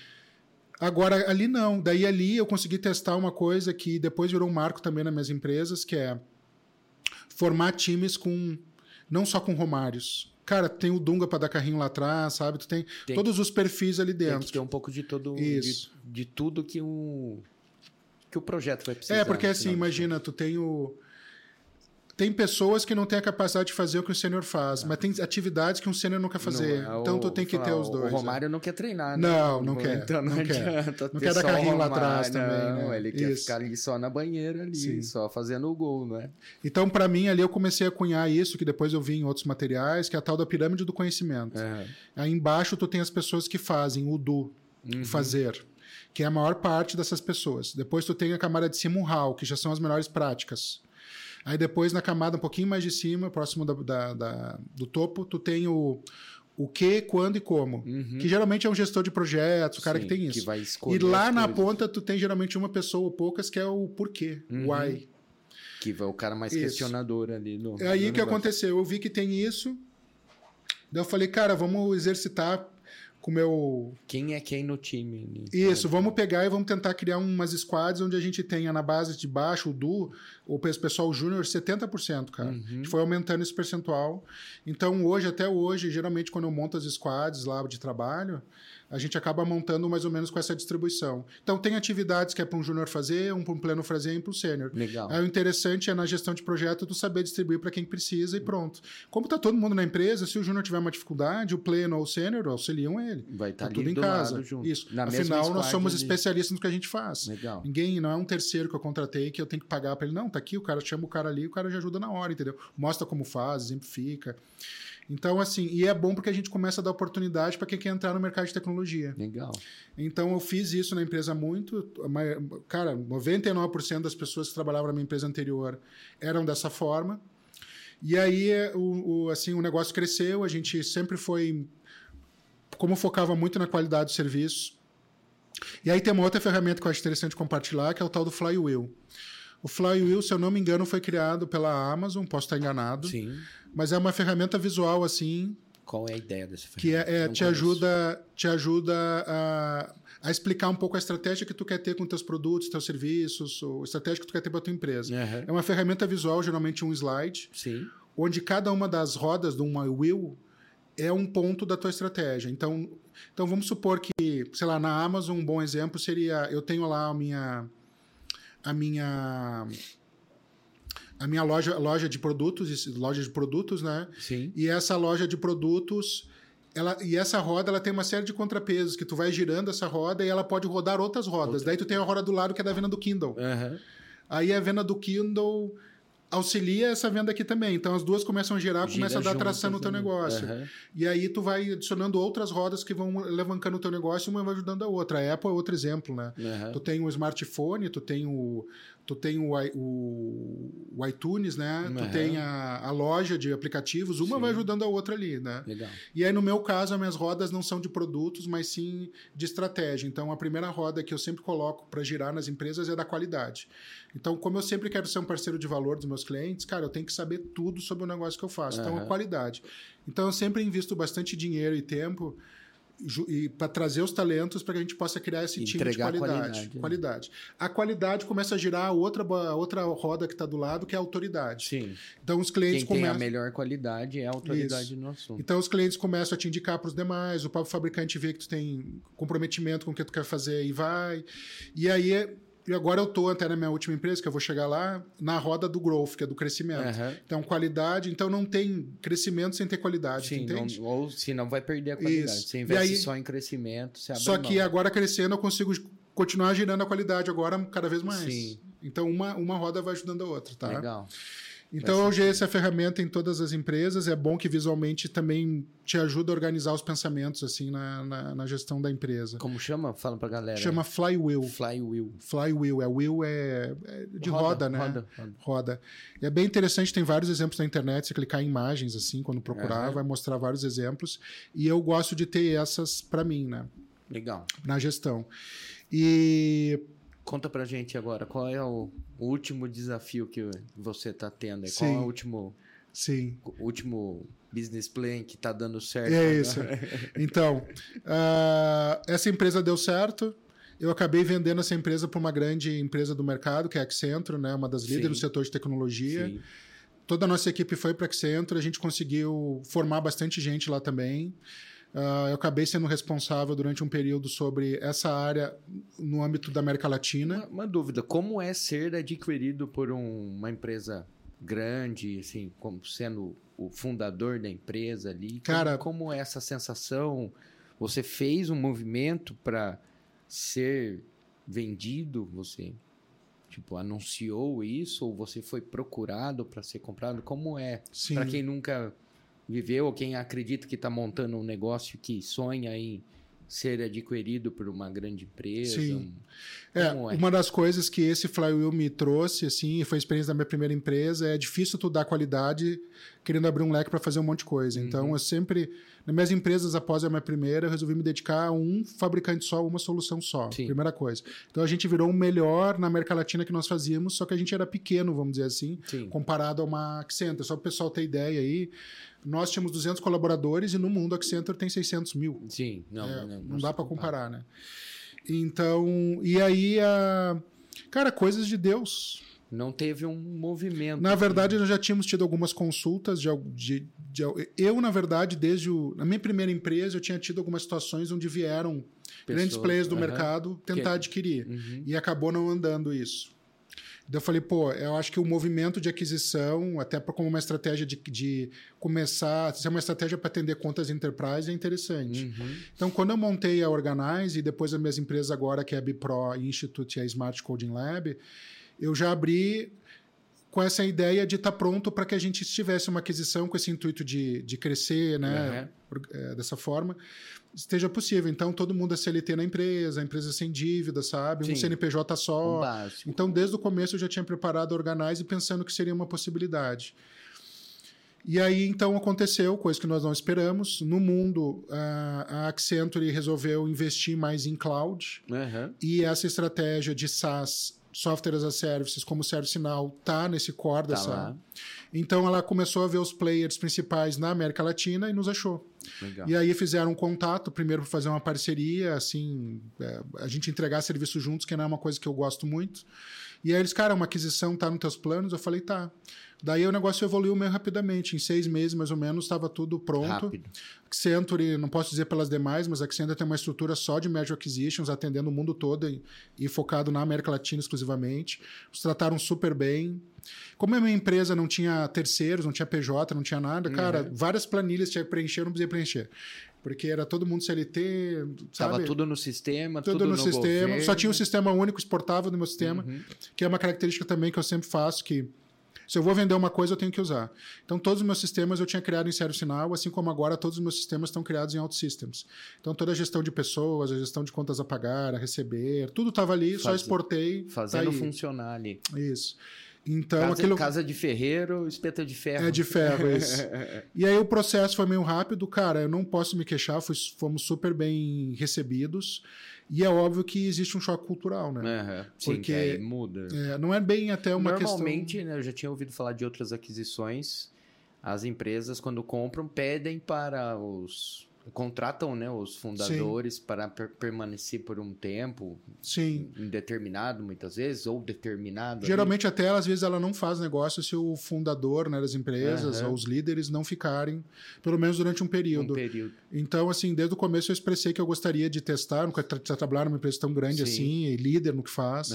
Agora, ali não. Daí ali eu consegui testar uma coisa que depois virou um marco também nas minhas empresas, que é formar times não só com romários. Cara, tem o Dunga para dar carrinho lá atrás, sabe? Tu tem todos os perfis ali dentro. Tem que ter um pouco de todo de tudo que o projeto vai precisar. É, porque assim, imagina, tu tem pessoas que não têm a capacidade de fazer o que o sênior faz, mas tem atividades que um sênior não quer fazer. Então tu tem que ter os dois. O Romário não quer treinar, né? Não quer. Então não adianta. Não quer dar carrinho lá atrás também. Não, ele quer ficar ali só na banheira, ali, só fazendo o gol, né? Então, para mim, ali eu comecei a cunhar isso, que depois eu vi em outros materiais, que é a tal da pirâmide do conhecimento. Aí embaixo tu tem as pessoas que fazem o do, o fazer, que é a maior parte dessas pessoas. Depois tu tem a camada de cima, o how, que já são as melhores práticas. Aí depois, na camada um pouquinho mais de cima, próximo do topo, tu tem o que, quando e como. Que geralmente é um gestor de projetos, o cara que tem isso. Que vai escolher e lá na ponta, tu tem geralmente uma pessoa ou poucas que é o porquê, o why. Que vai o cara mais questionador ali. É aí que aconteceu. Eu vi que tem isso. Daí eu falei, cara, vamos exercitar com o meu... Quem é quem no time? Isso, vamos pegar e vamos tentar criar umas squads onde a gente tenha na base de baixo o do, o pessoal júnior, 70%, cara. A gente foi aumentando esse percentual. Então, até hoje, geralmente quando eu monto as squads lá de trabalho, a gente acaba montando mais ou menos com essa distribuição. Então, tem atividades que é para um júnior fazer, um para um pleno fazer e um para o sênior. Legal. Aí o interessante é na gestão de projeto tu saber distribuir para quem precisa e pronto. Como está todo mundo na empresa, se o júnior tiver uma dificuldade, o pleno ou o sênior auxiliam ele. Vai estar tudo em casa. Isso. Afinal, nós somos especialistas no que a gente faz. Legal. Ninguém, não é um terceiro que eu contratei que eu tenho que pagar para ele. Não, tá aqui, o cara chama o cara ali, o cara já ajuda na hora, entendeu? Mostra como faz, exemplifica. Então, assim, e é bom porque a gente começa a dar oportunidade para quem quer entrar no mercado de tecnologia. Legal. Então, eu fiz isso na empresa muito. Cara, 99% das pessoas que trabalhavam na minha empresa anterior eram dessa forma. E aí, assim, o negócio cresceu, a gente sempre foi... Como focava muito na qualidade do serviço. E aí tem uma outra ferramenta que eu acho interessante compartilhar, que é o tal do Flywheel. O Flywheel, se eu não me engano, foi criado pela Amazon, posso estar enganado. Sim. Mas é uma ferramenta visual, assim... Qual é a ideia dessa Que ferramenta? te ajuda a explicar um pouco a estratégia que tu quer ter com teus produtos, teus serviços, ou a estratégia que tu quer ter para tua empresa. É uma ferramenta visual, geralmente um slide, onde cada uma das rodas de uma wheel é um ponto da tua estratégia. Então vamos supor que, sei lá, na Amazon, um bom exemplo seria... Eu tenho lá a minha loja de produtos, né? Sim. E essa loja de produtos, essa roda, ela tem uma série de contrapesos que tu vai girando essa roda e ela pode rodar outras rodas. Daí tu tem a roda do lado que é da venda do Kindle. Aí a venda do Kindle auxilia essa venda aqui também. Então as duas começam a girar, começa a dar tração no teu negócio. E aí tu vai adicionando outras rodas que vão alavancando o teu negócio e uma vai ajudando a outra. A Apple é outro exemplo, né? Tu tem o smartphone, tu tem o iTunes, né? Tu tem a loja de aplicativos, uma vai ajudando a outra ali, né? Legal. E aí, no meu caso, as minhas rodas não são de produtos, mas sim de estratégia. Então, a primeira roda que eu sempre coloco para girar nas empresas é da qualidade. Então, como eu sempre quero ser um parceiro de valor dos meus clientes, cara, eu tenho que saber tudo sobre o negócio que eu faço. Então, a qualidade. Então, eu sempre invisto bastante dinheiro e tempo para trazer os talentos para que a gente possa criar esse time de qualidade. A qualidade começa a girar a outra roda que está do lado, que é a autoridade. Sim. Então os clientes tem a melhor qualidade é a autoridade no assunto. Então os clientes começam a te indicar para os demais, o próprio fabricante vê que tu tem comprometimento com o que tu quer fazer e vai. E aí... E agora eu estou até na minha última empresa, que eu vou chegar lá, na roda do growth, que é do crescimento. Então, qualidade... Então, não tem crescimento sem ter qualidade, sim, entende? Ou senão vai perder a qualidade. Isso. Você investe só em crescimento, você abre Só mão. que agora crescendo, eu consigo continuar girando a qualidade agora cada vez mais. Sim. Então, uma roda vai ajudando a outra, tá? Legal. Então, hoje essa ferramenta em todas as empresas. É bom que visualmente também te ajuda a organizar os pensamentos assim na gestão da empresa. Como chama? Fala pra galera. Chama Flywheel. Flywheel. Wheel é de roda, né? Roda. E é bem interessante, tem vários exemplos na internet. Se clicar em imagens, assim, quando procurar, vai mostrar vários exemplos. E eu gosto de ter essas para mim, né? Legal. Na gestão. E... Conta pra gente agora, qual é o último desafio que você tá tendo? Sim. Qual é o último business plan que tá dando certo? É isso. Então, essa empresa deu certo. Eu acabei vendendo essa empresa para uma grande empresa do mercado, que é a Accenture, né? Uma das líderes no setor de tecnologia. Sim. Toda a nossa equipe foi para a Accenture, a gente conseguiu formar bastante gente lá também. Eu acabei sendo responsável durante um período sobre essa área no âmbito da América Latina. Uma dúvida, como é ser adquirido por uma empresa grande, assim, como sendo o fundador da empresa ali? Cara, como é essa sensação? Você fez um movimento para ser vendido? Você anunciou isso? Ou você foi procurado para ser comprado? Como é? Para quem nunca viveu ou quem acredita que está montando um negócio que sonha em ser adquirido por uma grande empresa? Sim. Uma das coisas que esse Flywheel me trouxe, assim, foi a experiência da minha primeira empresa, é difícil tu dar qualidade querendo abrir um leque para fazer um monte de coisa. Então, eu sempre, nas minhas empresas, após a minha primeira, eu resolvi me dedicar a um fabricante só, uma solução só. Sim. Primeira coisa. Então, a gente virou o melhor na América Latina que nós fazíamos, só que a gente era pequeno, vamos dizer assim, comparado a uma Accenture. Só para o pessoal ter ideia aí, nós tínhamos 200 colaboradores e no mundo a Accenture tem 600 mil. Sim, não dá para comparar, né? Então, e aí, cara, coisas de Deus. Não teve um movimento. Na verdade, nós já tínhamos tido algumas consultas eu, na verdade, na minha primeira empresa, eu tinha tido algumas situações onde vieram grandes players do mercado tentar adquirir. E acabou não andando isso. Daí eu falei, eu acho que o movimento de aquisição, até como uma estratégia de começar, se é uma estratégia para atender contas enterprise, é interessante. Então, quando eu montei a Organize e depois as minhas empresas agora, que é a Bipro Institute e a Smart Coding Lab, eu já abri com essa ideia de estar pronto para que a gente tivesse uma aquisição com esse intuito de crescer, né, dessa forma, esteja possível. Então, todo mundo é CLT na empresa, a empresa sem dívida, sabe? Sim. Um CNPJ só. Um básico. Então, desde o começo, eu já tinha preparado a Organize pensando que seria uma possibilidade. E aí, então, aconteceu, coisa que nós não esperamos. No mundo, a Accenture resolveu investir mais em cloud. E essa estratégia de SaaS, Software as a Services, como ServiceNow, está nesse core dessa. Então, ela começou a ver os players principais na América Latina e nos achou. Legal. E aí fizeram um contato, primeiro para fazer uma parceria, assim, a gente entregar serviço juntos, que não é uma coisa que eu gosto muito. E aí eles, cara, uma aquisição tá nos teus planos? Eu falei, tá. Daí o negócio evoluiu meio rapidamente. Em 6 meses, mais ou menos, estava tudo pronto. Rápido. Accenture, não posso dizer pelas demais, mas a Accenture tem uma estrutura só de Merger Acquisitions, atendendo o mundo todo e focado na América Latina exclusivamente. Nos trataram super bem. Como a minha empresa não tinha terceiros, não tinha PJ, não tinha nada, cara, várias planilhas tinha que preencher, eu não precisei preencher. Porque era todo mundo CLT, sabe? Tava tudo no sistema, tudo no sistema. governo. Só tinha um sistema único exportável no meu sistema, que é uma característica também que eu sempre faço, que se eu vou vender uma coisa, eu tenho que usar. Então, todos os meus sistemas eu tinha criado em ServiceNow, assim como agora todos os meus sistemas estão criados em OutSystems. Então, toda a gestão de pessoas, a gestão de contas a pagar, a receber, tudo estava ali, só exportei. Fazendo funcionar ali. Isso. Então, casa de ferreiro, espeta de ferro. É de ferro, isso. E aí o processo foi meio rápido. Cara, eu não posso me queixar, fomos super bem recebidos. E é óbvio que existe um choque cultural, né? Sim, porque aí muda. Não é bem até uma questão... Normalmente, né, eu já tinha ouvido falar de outras aquisições, as empresas, quando compram, pedem para contratam, né, os fundadores para permanecer por um tempo indeterminado, muitas vezes, ou determinado. Geralmente, até às vezes, ela não faz negócio se o fundador, né, das empresas ou os líderes não ficarem, pelo menos durante um período. Então, assim, desde o começo eu expressei que eu gostaria de testar, nunca trabalhar numa empresa tão grande assim, e líder no que faz.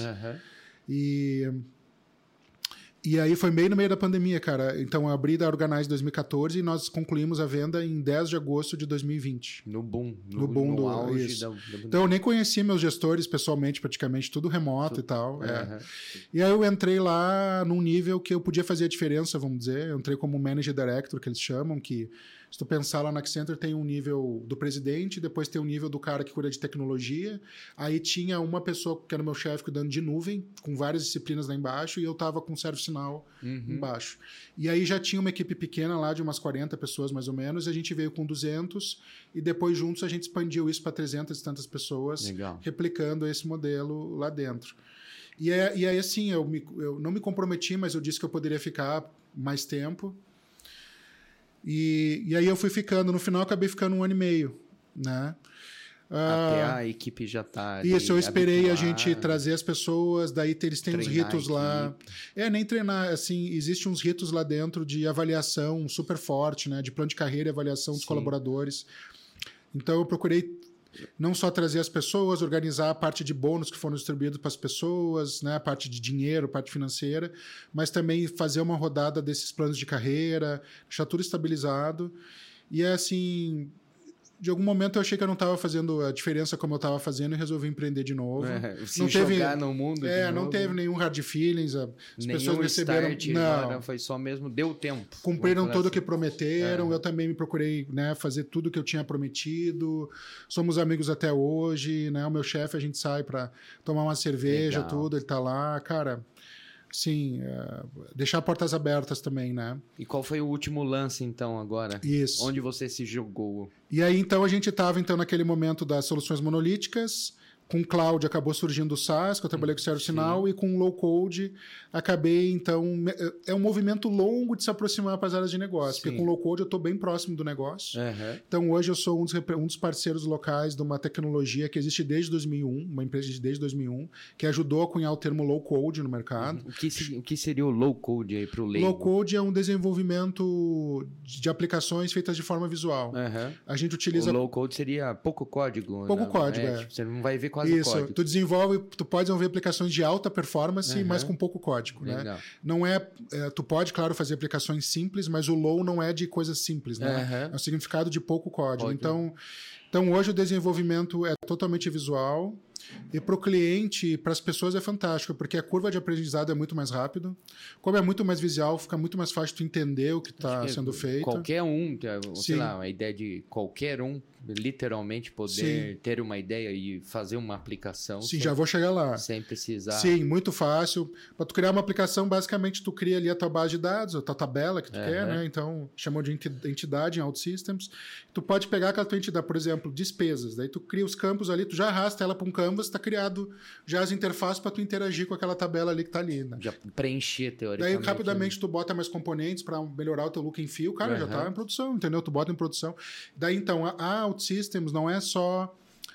E aí foi meio no meio da pandemia, cara. Então eu abri da Organize em 2014 e nós concluímos a venda em 10 de agosto de 2020. No boom. No auge Então eu nem conheci meus gestores pessoalmente, praticamente, tudo remoto e tal. E aí eu entrei lá num nível que eu podia fazer a diferença, vamos dizer. Eu entrei como Manager Director, que eles chamam, que Se tu pensar lá na Accenture, tem um nível do presidente, depois tem um nível do cara que cuida de tecnologia. Aí tinha uma pessoa que era meu chefe cuidando de nuvem, com várias disciplinas lá embaixo, e eu tava com ServiceNow embaixo. E aí já tinha uma equipe pequena lá de umas 40 pessoas mais ou menos, e a gente veio com 200, e depois juntos a gente expandiu isso para 300 e tantas pessoas, Legal. replicando esse modelo lá dentro. E aí assim, eu não me comprometi, mas eu disse que eu poderia ficar mais tempo. E aí eu fui ficando, no final eu acabei ficando 1 ano e meio, né? Até a equipe já tá ali Isso, eu esperei a habituada. gente trazer as pessoas, daí eles têm uns Treinar ritos a lá. Nem treinar, assim, existe uns ritos lá dentro de avaliação super forte, né? De plano de carreira e avaliação dos Sim. colaboradores. Então eu procurei não só trazer as pessoas, organizar a parte de bônus que foram distribuídos para as pessoas, né? A parte de dinheiro, a parte financeira, mas também fazer uma rodada desses planos de carreira, deixar tudo estabilizado. E é assim, de algum momento eu achei que eu não estava fazendo a diferença como eu estava fazendo e resolvi empreender de novo. Se não jogar no mundo de não novo. teve nenhum hard feelings, as Nenhum pessoas receberam... start, Não, foi só mesmo, deu tempo. cumpriram Vamos falar tudo o que assim. prometeram, eu também me procurei, né, fazer tudo o que eu tinha prometido, somos amigos até hoje, né, o meu chefe, a gente sai para tomar uma cerveja, Legal. tudo, ele tá lá, cara, sim, deixar portas abertas também, né. E qual foi o último lance, então, agora? Isso. Onde você se jogou? E aí, então, a gente estava então, naquele momento das soluções monolíticas. Com cloud acabou surgindo o SaaS, que eu trabalhei com ServiceNow, e com low code acabei, então... É um movimento longo de se aproximar para as áreas de negócio, Sim. porque com low code eu estou bem próximo do negócio. Então, hoje eu sou um dos parceiros locais de uma tecnologia que existe desde 2001, uma empresa desde 2001, que ajudou a cunhar o termo low code no mercado. O que seria o low code aí para o leigo? Low code é um desenvolvimento de aplicações feitas de forma visual. A gente utiliza... O low code seria pouco código. Pouco né? código, Tipo, você não vai ver quase Isso, código. tu pode desenvolver aplicações de alta performance, mas com pouco código, Legal. né? Não tu pode, claro, fazer aplicações simples, mas o low não é de coisas simples, né? É o significado de pouco código. Então, hoje o desenvolvimento é totalmente visual. E para o cliente, para as pessoas é fantástico, porque a curva de aprendizado é muito mais rápido. Como é muito mais visual, fica muito mais fácil tu entender o que está sendo feito. Qualquer um, sei lá, a ideia de qualquer um literalmente poder ter uma ideia e fazer uma aplicação. Sim, já vou chegar lá. Sem precisar. Sim, muito fácil. Para tu criar uma aplicação, basicamente tu cria ali a tua base de dados, a tua tabela que tu quer, né? Então, chamou de entidade em OutSystems. Tu pode pegar aquela tua entidade, por exemplo, despesas. Daí tu cria os campos ali, tu já arrasta ela para um canvas, está criado já as interfaces para tu interagir com aquela tabela ali que tá ali, né? Já preencher, teoricamente. Daí, rapidamente, tu bota mais componentes para melhorar o teu look and feel. Cara, já tá em produção, entendeu? Tu bota em produção. Daí, então, a OutSystems não é só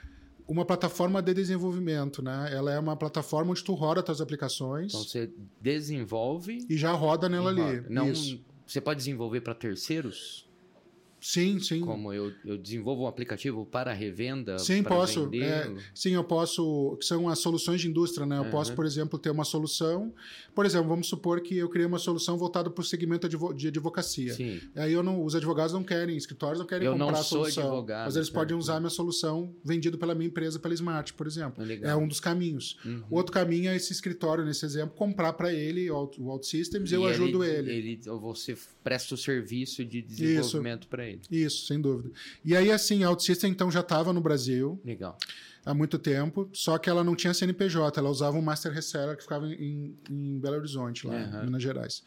uma plataforma de desenvolvimento, né? Ela é uma plataforma onde tu roda tuas aplicações. Então, você desenvolve... E já roda nela ali. Não, isso. Você pode desenvolver para terceiros? Sim, sim. Como eu desenvolvo um aplicativo para revenda? Sim, para posso. vender? Sim, eu posso. São as soluções de indústria, né? Eu posso, por exemplo, ter uma solução. Por exemplo, vamos supor que eu criei uma solução voltada para o segmento de advocacia. Sim. Aí os advogados não querem, escritórios não querem comprar a solução. Advogado, mas eles podem usar a minha solução vendida pela minha empresa, pela Smart, por exemplo. Legal. É um dos caminhos. O outro caminho é esse escritório, nesse exemplo, comprar para ele o OutSystems e eu ajudo ele. Você presta o serviço de desenvolvimento para ele. Isso, sem dúvida. E aí, assim, a OutSystems, então, já estava no Brasil. Legal. Há muito tempo, só que ela não tinha CNPJ, ela usava um Master Reseller que ficava em Belo Horizonte, lá em Minas Gerais.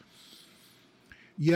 E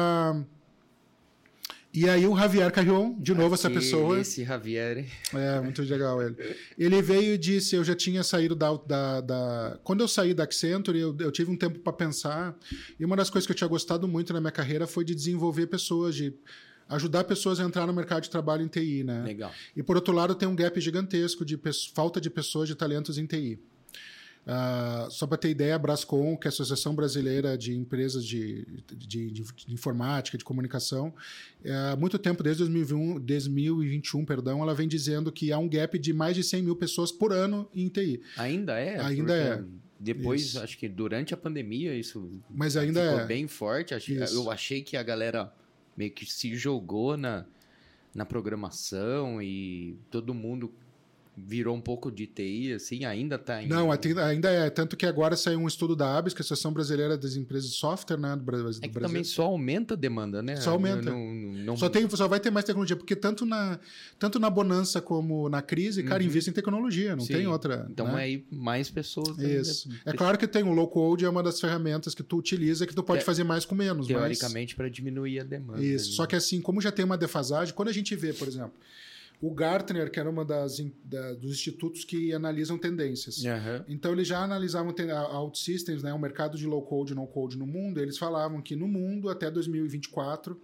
aí o Javier Carrion, de novo essa pessoa. Esse Javier. É, muito legal ele. Ele veio e disse, eu já tinha saído Quando eu saí da Accenture, eu tive um tempo para pensar, e uma das coisas que eu tinha gostado muito na minha carreira foi de desenvolver pessoas, de ajudar pessoas a entrar no mercado de trabalho em TI, né? Legal. E por outro lado, tem um gap gigantesco de falta de pessoas de talentos em TI. Só para ter ideia, a Brascom, que é a Associação Brasileira de Empresas de Informática, de Comunicação, há muito tempo, desde 2021, ela vem dizendo que há um gap de mais de 100 mil pessoas por ano em TI. Ainda é? Ainda é. Depois, Isso. acho que durante a pandemia, isso Mas ainda ficou bem forte. Isso. Eu achei que a galera meio que se jogou na programação e todo mundo virou um pouco de TI, assim, ainda tá em... Não, ainda é. Tanto que agora saiu um estudo da ABS, que é a Associação Brasileira das Empresas de Software, né, do Brasil. É que também só aumenta a demanda, né? Só aumenta. Só vai ter mais tecnologia, porque tanto na bonança como na crise, cara, investe em tecnologia, não tem outra. Então né? aí mais pessoas... Isso. É claro que tem o low-code, é uma das ferramentas que tu utiliza que tu pode fazer mais com menos. Teoricamente, para diminuir a demanda. Isso. Só que assim, como já tem uma defasagem, quando a gente vê, por exemplo, o Gartner, que era uma dos institutos que analisam tendências. Então, eles já analisavam a OutSystems, né, o mercado de low-code e no-code no mundo. Eles falavam que no mundo, até 2024,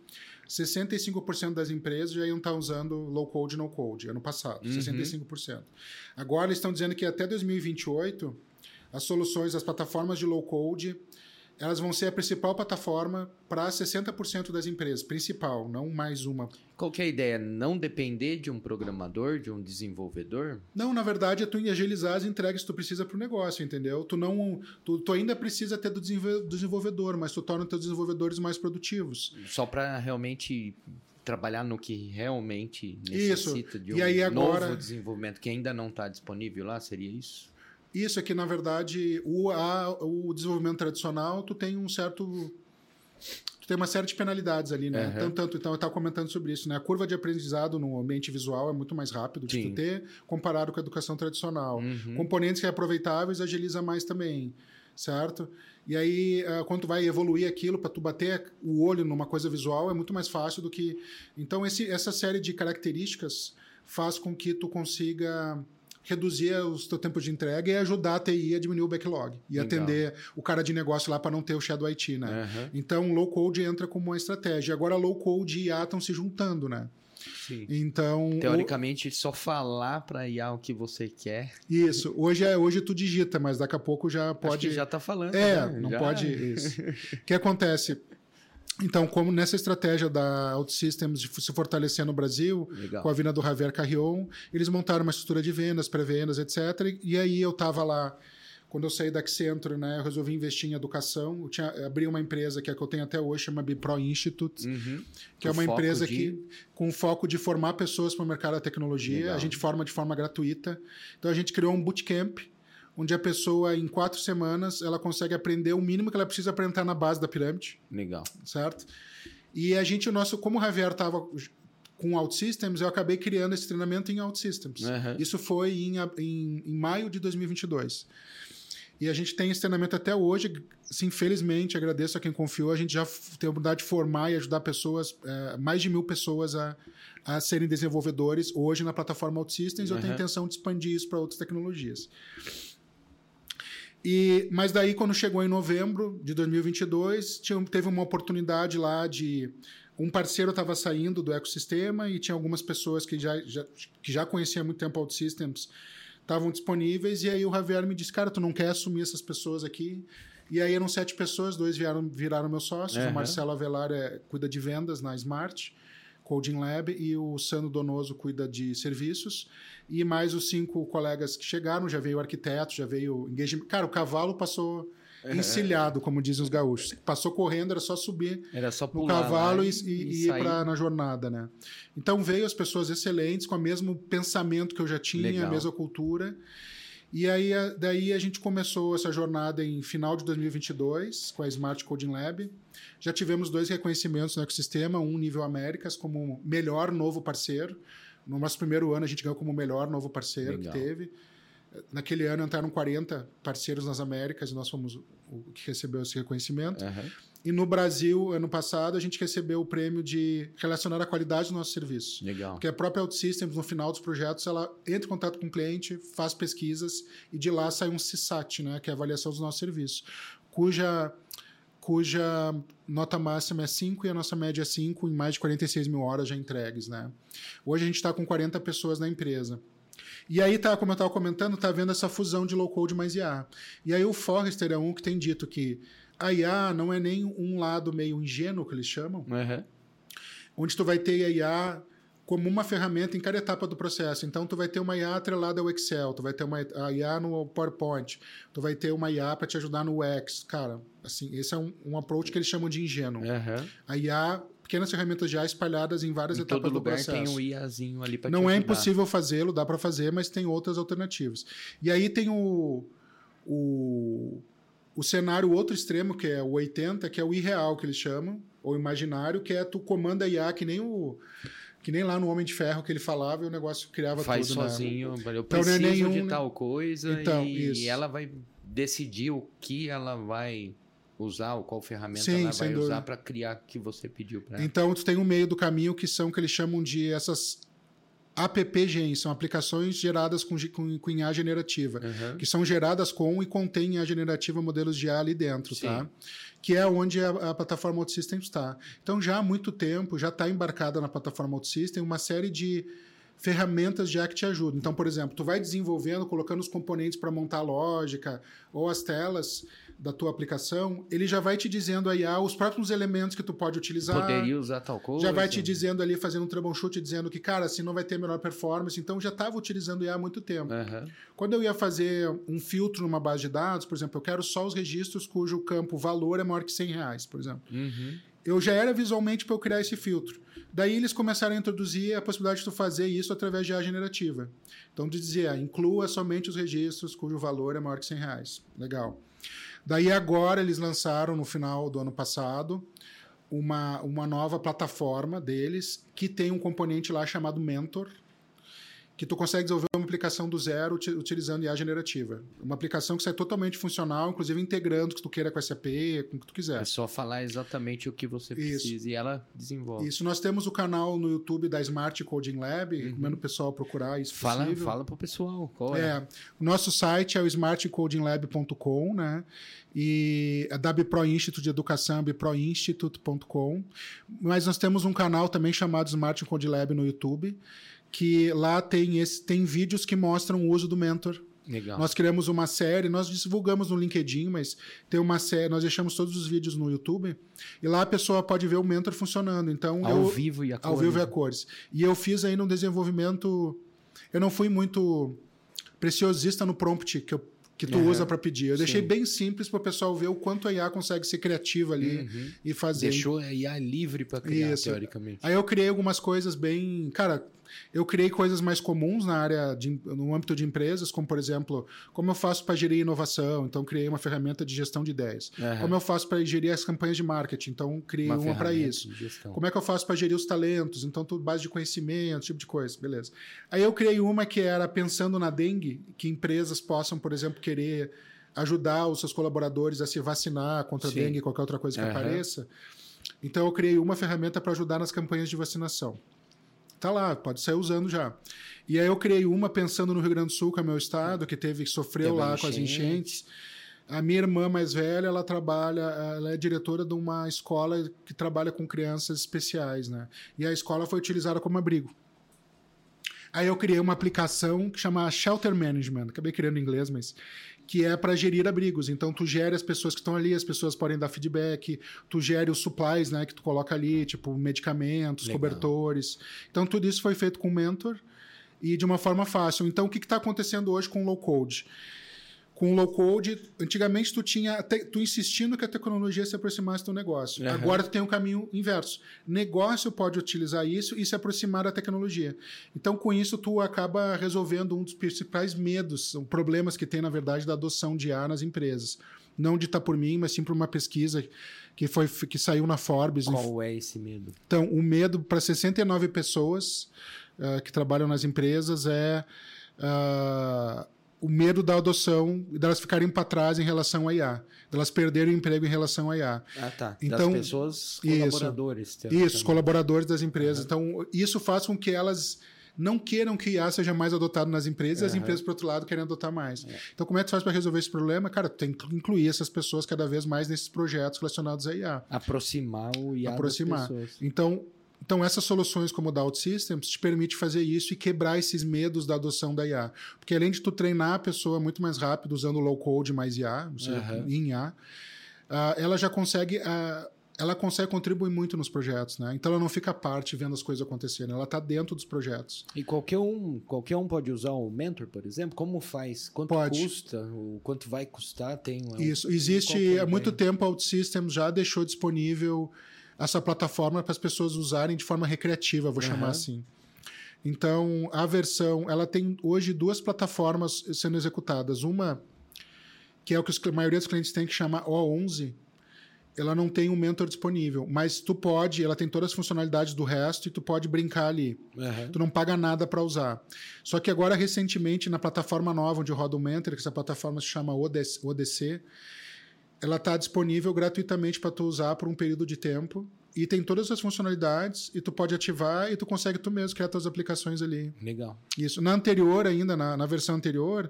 65% das empresas já iam estar usando low-code e no-code. Ano passado, 65%. Agora, eles estão dizendo que até 2028, as soluções, as plataformas de low-code, elas vão ser a principal plataforma para 60% das empresas. Principal, não mais uma. Qual que é a ideia? Não depender de um programador, de um desenvolvedor? Não, na verdade, é tu agilizar as entregas que tu precisa para o negócio, entendeu? Tu ainda precisa ter do desenvolvedor, mas tu torna os teus desenvolvedores mais produtivos. Só para realmente trabalhar no que realmente necessita de novo desenvolvimento que ainda não está disponível lá? Seria isso? Isso é que, na verdade, o desenvolvimento tradicional, tu tem uma série de penalidades ali, né? Então, eu estava comentando sobre isso, né? A curva de aprendizado no ambiente visual é muito mais rápido de tu ter, comparado com a educação tradicional. Componentes reaproveitáveis agiliza mais também, certo? E aí, quando tu vai evoluir aquilo, para tu bater o olho numa coisa visual, é muito mais fácil do que... Então, essa série de características faz com que tu consiga reduzir o teu tempo de entrega e ajudar a TI a diminuir o backlog e atender o cara de negócio lá para não ter o shadow IT, né? Então, o low-code entra como uma estratégia. Agora, low-code e IA estão se juntando, né? Sim. Então, teoricamente, só falar para IA o que você quer. Isso. Hoje tu digita, mas daqui a pouco já pode... Acho que já está falando. Não pode... Isso. O que acontece... Então, como nessa estratégia da OutSystems de se fortalecer no Brasil, com a vinda do Javier Carrion, eles montaram uma estrutura de vendas, pré-vendas, etc. E aí eu estava lá, quando eu saí da Accenture, né, eu resolvi investir em educação. Abri uma empresa que é que eu tenho até hoje, chama BPro Institute, que é uma empresa com foco de formar pessoas para o mercado da tecnologia. Legal. A gente forma de forma gratuita. Então, a gente criou um bootcamp, onde a pessoa, em 4 semanas, ela consegue aprender o mínimo que ela precisa para entrar na base da pirâmide. Legal. Certo? E a gente, como o Javier estava com OutSystems, eu acabei criando esse treinamento em OutSystems. Isso foi em maio de 2022. E a gente tem esse treinamento até hoje. Sim, felizmente, agradeço a quem confiou. A gente já tem a oportunidade de formar e ajudar pessoas, mais de 1.000 pessoas a serem desenvolvedores hoje na plataforma OutSystems. Eu tenho a intenção de expandir isso para outras tecnologias. Mas daí, quando chegou em novembro de 2022, teve uma oportunidade lá de... Um parceiro estava saindo do ecossistema e tinha algumas pessoas que já conheciam há muito tempo a OutSystems, estavam disponíveis, e aí o Javier me disse, cara, tu não quer assumir essas pessoas aqui? E aí eram 7 pessoas, 2 viraram meus sócios, o Marcelo Avelar cuida de vendas na Smart Coding Lab, e o Sandro Donoso cuida de serviços, e mais os 5 colegas que chegaram, já veio o arquiteto, já veio o engagement. Cara, o cavalo passou encilhado, como dizem os gaúchos. Passou correndo, era só subir no cavalo e ir na jornada, né? Então veio as pessoas excelentes, com o mesmo pensamento que eu já tinha, a mesma cultura. E aí, daí a gente começou essa jornada em final de 2022, com a Smart Coding Lab. Já tivemos 2 reconhecimentos no ecossistema, um nível Américas como melhor novo parceiro. No nosso primeiro ano, a gente ganhou como melhor novo parceiro que teve. Naquele ano entraram 40 parceiros nas Américas e nós fomos o que recebeu esse reconhecimento. E no Brasil, ano passado, a gente recebeu o prêmio de relacionar a qualidade do nosso serviço. Legal. Porque a própria OutSystems, no final dos projetos, ela entra em contato com o cliente, faz pesquisas e de lá sai um CSAT, né, que é a avaliação dos nossos serviços, cuja nota máxima é 5 e a nossa média é 5 em mais de 46 mil horas já entregues, né? Hoje a gente está com 40 pessoas na empresa. E aí, como eu estava comentando, está havendo essa fusão de low-code mais IA. E aí o Forrester é um que tem dito que a IA não é nem um lado meio ingênuo, que eles chamam, onde tu vai ter a IA como uma ferramenta em cada etapa do processo. Então, tu vai ter uma IA atrelada ao Excel, tu vai ter a IA no PowerPoint, tu vai ter uma IA para te ajudar no UX. Cara, assim, esse é um approach que eles chamam de ingênuo. A IA pequenas ferramentas de IA espalhadas em várias etapas do processo. Todo lugar tem um IAzinho ali para te Não é ajudar. impossível fazê-lo, dá para fazer, mas tem outras alternativas. E aí tem o cenário outro extremo, que é o 80, que é o irreal, que eles chamam, ou imaginário, que é tu comanda IA, que nem lá no Homem de Ferro que ele falava e o negócio criava Faz tudo. sozinho, Né? eu preciso de tal coisa e ela vai decidir o que ela vai usar, ou qual ferramenta ela vai usar para criar o que você pediu para ela. Então, tu tem um meio do caminho que eles chamam de essas APPGen, são aplicações geradas com IA generativa, que são geradas com e contêm IA generativa, modelos de IA ali dentro, tá? Que é onde a plataforma OutSystems está. Então, já há muito tempo, já está embarcada na plataforma OutSystems uma série de ferramentas de IA que te ajudam. Então, por exemplo, tu vai desenvolvendo, colocando os componentes para montar a lógica ou as telas da tua aplicação, ele já vai te dizendo aí os próprios elementos que tu pode utilizar. Poderia usar tal coisa. Já vai te dizendo ali, fazendo um troubleshoot, dizendo que, cara, assim não vai ter melhor performance. Então, já estava utilizando IA há muito tempo. Quando eu ia fazer um filtro numa base de dados, por exemplo, eu quero só os registros cujo campo valor é maior que R$100, por exemplo. Eu já era visualmente para eu criar esse filtro. Daí eles começaram a introduzir a possibilidade de tu fazer isso através de IA generativa. Então, de dizer, inclua somente os registros cujo valor é maior que R$100. Legal. Daí agora eles lançaram, no final do ano passado, uma nova plataforma deles que tem um componente lá chamado Mentor, que tu consegue desenvolver uma aplicação do zero utilizando IA generativa. Uma aplicação que sai totalmente funcional, inclusive integrando o que tu queira com SAP, com o que tu quiser. É só falar exatamente o que você precisa e ela desenvolve. Isso. Nós temos o canal no YouTube da Smart Coding Lab, recomendo o pessoal procurar isso. Fala pro pessoal. Qual é? O nosso site é o smartcodinglab.com, né? E a da Bipro Institute de Educação, biproinstitute.com. Mas nós temos um canal também chamado Smart Coding Lab no YouTube, que lá tem vídeos que mostram o uso do Mentor. Legal. Nós criamos uma série, nós divulgamos no LinkedIn, mas tem uma série, nós deixamos todos os vídeos no YouTube, e lá a pessoa pode ver o Mentor funcionando. Então, ao vivo e a cores. Ao vivo e a cores. E eu fiz ainda um desenvolvimento... Eu não fui muito preciosista no prompt que tu usa para pedir. Eu deixei bem simples para o pessoal ver o quanto a IA consegue ser criativa ali e fazer. Deixou a IA livre para criar, teoricamente. Aí eu criei algumas coisas bem... Cara, eu criei coisas mais comuns na área, no âmbito de empresas, como, por exemplo, como eu faço para gerir inovação. Então, criei uma ferramenta de gestão de ideias. Como eu faço para gerir as campanhas de marketing. Então, criei uma para isso. Como é que eu faço para gerir os talentos? Então, tudo base de conhecimento, esse tipo de coisa. Beleza. Aí eu criei uma que era pensando na dengue, que empresas possam, por exemplo, querer ajudar os seus colaboradores a se vacinar contra a dengue e qualquer outra coisa que apareça. Então, eu criei uma ferramenta para ajudar nas campanhas de vacinação. Tá lá, pode sair usando já. E aí eu criei uma pensando no Rio Grande do Sul, que é meu estado, que sofreu lá com as enchentes. A minha irmã mais velha, ela é diretora de uma escola que trabalha com crianças especiais, né? E a escola foi utilizada como abrigo. Aí eu criei uma aplicação que chama Shelter Management, acabei criando em inglês, mas que é para gerir abrigos. Então, tu gere as pessoas que estão ali, as pessoas podem dar feedback, tu gere os supplies, né, que tu coloca ali, tipo medicamentos, cobertores. Então, tudo isso foi feito com Mentor e de uma forma fácil. Então, o que está acontecendo hoje com low code? Com low code, antigamente tu insistindo que a tecnologia se aproximasse do negócio. Agora tu tem um caminho inverso. Negócio pode utilizar isso e se aproximar da tecnologia. Então, com isso, tu acaba resolvendo um dos principais medos, problemas que tem, na verdade, da adoção de IA nas empresas. Não dita por mim, mas sim por uma pesquisa que saiu na Forbes. Qual é esse medo? Então, o medo para 69 pessoas que trabalham nas empresas é... o medo da adoção e delas ficarem para trás em relação à IA, delas perderem o emprego em relação à IA. Tá. Então, das pessoas colaboradores. Isso, os colaboradores das empresas. Então, isso faz com que elas não queiram que IA seja mais adotado nas empresas e as empresas, por outro lado, querem adotar mais. Então, como é que tu faz para resolver esse problema? Cara, tu tem que incluir essas pessoas cada vez mais nesses projetos relacionados à IA. Aproximar o IA das pessoas. Então, essas soluções como o da OutSystems te permite fazer isso e quebrar esses medos da adoção da IA. Porque além de tu treinar a pessoa muito mais rápido usando low code mais IA, ou seja, em IA, ela já consegue... ela consegue contribuir muito nos projetos, né? Então ela não fica à parte vendo as coisas acontecerem, ela está dentro dos projetos. E qualquer um pode usar o Mentor, por exemplo? Como faz? Quanto custa? O quanto vai custar? Isso. Existe há muito tempo a OutSystems já deixou disponível essa plataforma para as pessoas usarem de forma recreativa, vou chamar assim. Então, a versão, ela tem hoje 2 plataformas sendo executadas. Uma, que é o que a maioria dos clientes tem, que chama O11, ela não tem um mentor disponível, mas tu pode, ela tem todas as funcionalidades do resto e tu pode brincar ali. Tu não paga nada para usar. Só que agora, recentemente, na plataforma nova onde roda o mentor, que essa plataforma se chama ODC, ela está disponível gratuitamente para tu usar por um período de tempo e tem todas as funcionalidades e tu pode ativar e tu consegue tu mesmo criar tuas aplicações ali. Legal. Isso. Na anterior ainda, na versão anterior,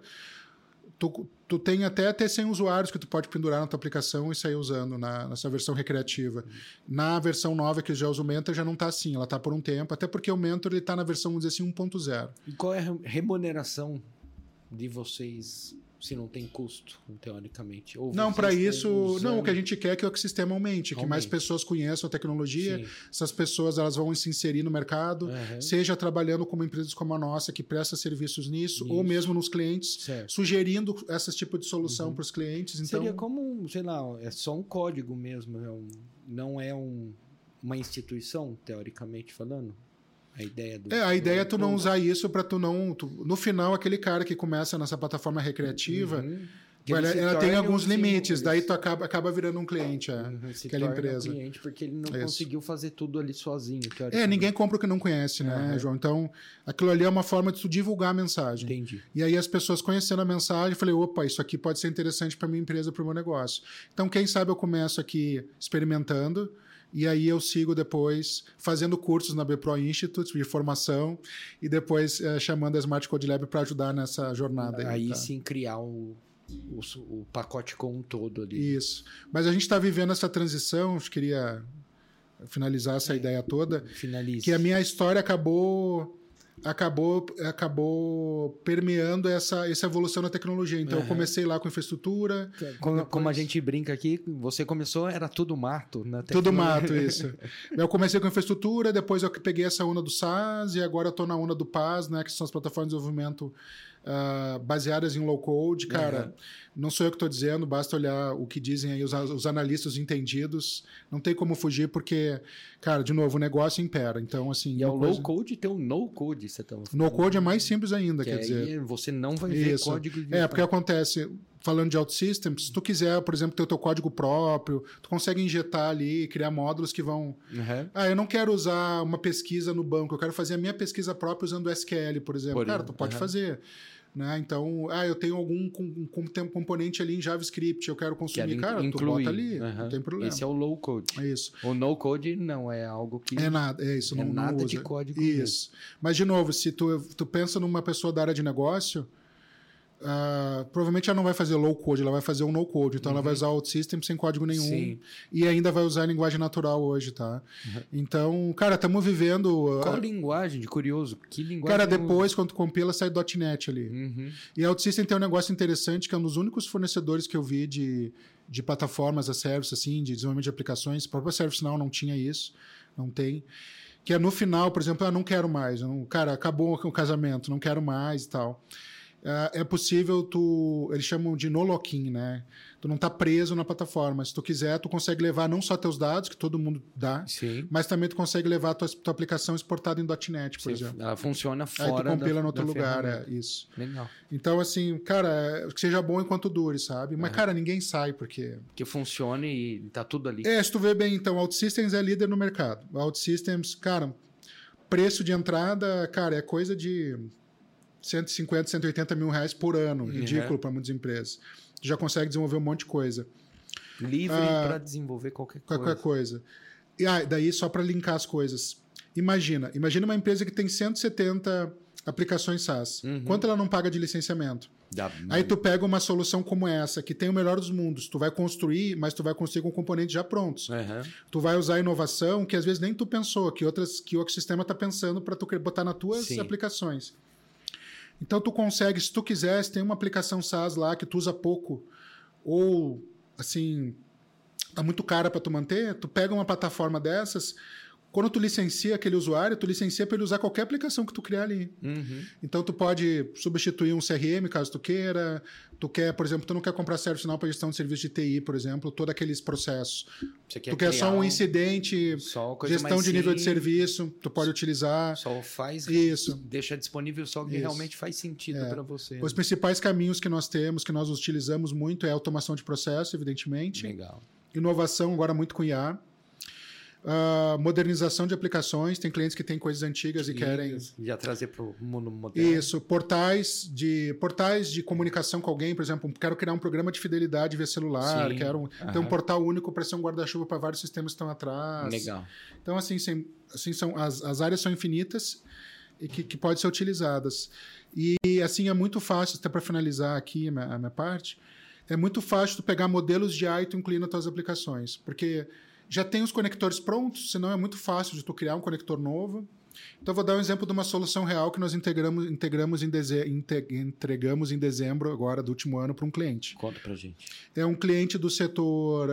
tu tem até 100 usuários que tu pode pendurar na tua aplicação e sair usando nessa versão recreativa. Na versão nova que já usa o Mentor já não está assim, ela está por um tempo, até porque o Mentor está na versão, vamos dizer assim, 1.0. E qual é a remuneração de vocês se não tem custo, teoricamente? Ou não, para isso, não, o que a gente quer é que o ecossistema aumente, que mais pessoas conheçam a tecnologia, Sim. essas pessoas elas vão se inserir no mercado, seja trabalhando como empresas como a nossa, que presta serviços nisso, ou mesmo nos clientes, sugerindo esse tipo de solução para os clientes. Então... Seria como, sei lá, é só um código mesmo, não é uma instituição, teoricamente falando? A ideia é tu não usar isso para tu não... no final, aquele cara que começa nessa plataforma recreativa, ela tem alguns limites, daí tu acaba virando um cliente, aquela empresa. Um cliente porque ele não conseguiu fazer tudo ali sozinho. Ninguém compra o que não conhece, né, João? Então, aquilo ali é uma forma de tu divulgar a mensagem. Entendi. E aí as pessoas conhecendo a mensagem, eu falei, opa, isso aqui pode ser interessante para minha empresa, para o meu negócio. Então, quem sabe eu começo aqui experimentando, e aí eu sigo depois fazendo cursos na BPro Institute de formação e depois chamando a Smart Code Lab para ajudar nessa jornada. Aí sim criar o pacote como um todo ali. Isso. Mas a gente está vivendo essa transição, eu queria finalizar essa ideia toda, que a minha história acabou permeando essa evolução da tecnologia. Então, eu comecei lá com infraestrutura. Como a gente brinca aqui, você começou, era tudo mato. Tudo mato, isso. Eu comecei com infraestrutura, depois eu peguei essa onda do SaaS e agora eu estou na onda do PaaS, né, que são as plataformas de desenvolvimento baseadas em low-code. Cara, não sou eu que estou dizendo, basta olhar o que dizem aí os analistas entendidos. Não tem como fugir porque, cara, de novo, o negócio impera. Então, assim... E é o low-code e tem o no-code. No-code é mais simples ainda, quer dizer... Aí você não vai ver código... Porque acontece... Falando de OutSystems, se tu quiser, por exemplo, ter o teu código próprio, tu consegue injetar ali, criar módulos que vão... eu não quero usar uma pesquisa no banco, eu quero fazer a minha pesquisa própria usando o SQL, por exemplo. Cara, tu pode fazer. Né? Então, eu tenho algum componente ali em JavaScript, eu quero consumir. Cara, tu bota ali, não tem problema. Esse é o low-code. É isso. O no-code não é algo que... É nada, é isso. É não nada usa. de código. Isso. Mas, de novo, se tu pensa numa pessoa da área de negócio... provavelmente ela não vai fazer low code, ela vai fazer um no code. Então ela vai usar OutSystems sem código nenhum. Sim. E ainda vai usar a linguagem natural hoje, tá? Então, cara, estamos vivendo... Qual linguagem? De curioso. Que linguagem? Cara, depois, quando tu compila, sai .NET ali. E a OutSystems tem um negócio interessante, que é um dos únicos fornecedores que eu vi de plataformas a service, assim, de desenvolvimento de aplicações. A própria ServiceNow não tinha isso. Não tem. Que é no final, por exemplo, eu não quero mais. Cara, acabou o casamento, não quero mais e tal. É possível eles chamam de no lock-in, né? Tu não tá preso na plataforma. Se tu quiser, tu consegue levar não só teus dados, que todo mundo dá, mas também tu consegue levar a tua aplicação exportada em .NET, por exemplo. Ela funciona fora. Aí tu compila em outro lugar, isso. Legal. Então, assim, cara, que seja bom enquanto dure, sabe? Mas, cara, ninguém sai porque... Que funcione e tá tudo ali. Se tu vê bem, então, OutSystems é líder no mercado. OutSystems, cara, preço de entrada, cara, é coisa de... 150, 180 mil reais por ano. Ridículo para muitas empresas. Tu já consegue desenvolver um monte de coisa. Livre para desenvolver qualquer coisa. E daí, só para linkar as coisas. Imagina uma empresa que tem 170 aplicações SaaS. Quanto ela não paga de licenciamento? Aí tu pega uma solução como essa, que tem o melhor dos mundos. Tu vai construir, mas tu vai construir com componentes já prontos. Tu vai usar inovação que às vezes nem tu pensou, que o ecossistema está pensando para tu botar nas tuas aplicações. Então, tu consegue, se tu quiser, se tem uma aplicação SaaS lá que tu usa pouco ou, assim, tá muito cara para tu manter, tu pega uma plataforma dessas, Quando tu licencia aquele usuário, tu licencia para ele usar qualquer aplicação que tu criar ali. Então, tu pode substituir um CRM, caso tu queira. Tu quer, por exemplo, tu não quer comprar ServiceNow para gestão de serviço de TI, por exemplo, todos aqueles processos. Tu quer só um incidente, gestão de nível de serviço, tu pode utilizar. Só faz isso. Deixa disponível só o que realmente faz sentido para você. Os principais caminhos que nós temos, que nós utilizamos muito, é a automação de processo, evidentemente. Legal. Inovação agora muito com IA. Modernização de aplicações. Tem clientes que têm coisas antigas e querem... Já trazer para o mundo moderno. Isso. Portais de comunicação com alguém. Por exemplo, quero criar um programa de fidelidade via celular. Sim. Quero ter um portal único para ser um guarda-chuva para vários sistemas que estão atrás. Legal. Então, assim são, as áreas são infinitas e que podem ser utilizadas. E, assim, é muito fácil, até para finalizar aqui a minha parte, é muito fácil tu pegar modelos de AI e tu incluir nas tuas aplicações. Porque... já tem os conectores prontos, senão é muito fácil de tu criar um conector novo. Então, eu vou dar um exemplo de uma solução real que nós entregamos em dezembro agora do último ano para um cliente. Conta pra gente. É um cliente do setor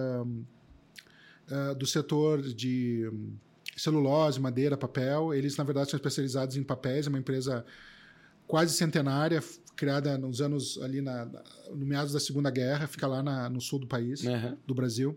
de celulose, madeira, papel. Eles, na verdade, são especializados em papéis. É uma empresa quase centenária, criada nos anos ali no meados da Segunda Guerra. Fica lá no sul do país, do Brasil.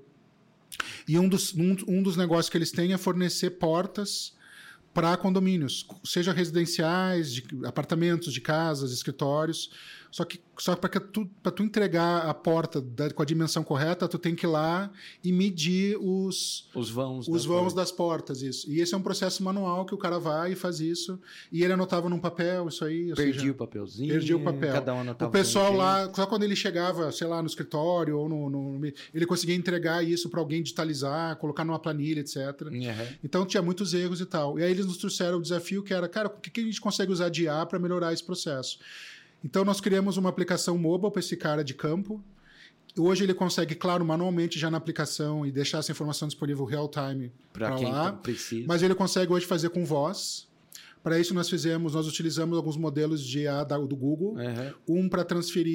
E um dos negócios que eles têm é fornecer portas para condomínios, seja residenciais, de apartamentos, de casas, escritórios. Só para tu entregar a porta com a dimensão correta, tu tem que ir lá e medir os vãos das portas. Isso. E esse é um processo manual que o cara vai e faz isso. E ele anotava num papel, isso aí. Perdi o papelzinho. Perdi o papel. Cada um anotava. O pessoal lá, só quando ele chegava, sei lá, no escritório, ou ele conseguia entregar isso para alguém digitalizar, colocar numa planilha, etc. Então tinha muitos erros e tal. E aí eles nos trouxeram o desafio que era, cara, o que a gente consegue usar de IA para melhorar esse processo? Então, nós criamos uma aplicação mobile para esse cara de campo. Hoje ele consegue, claro, manualmente já na aplicação e deixar essa informação disponível real-time para lá. Precisa. Mas ele consegue hoje fazer com voz. Para isso, nós utilizamos alguns modelos de IA do Google. Um para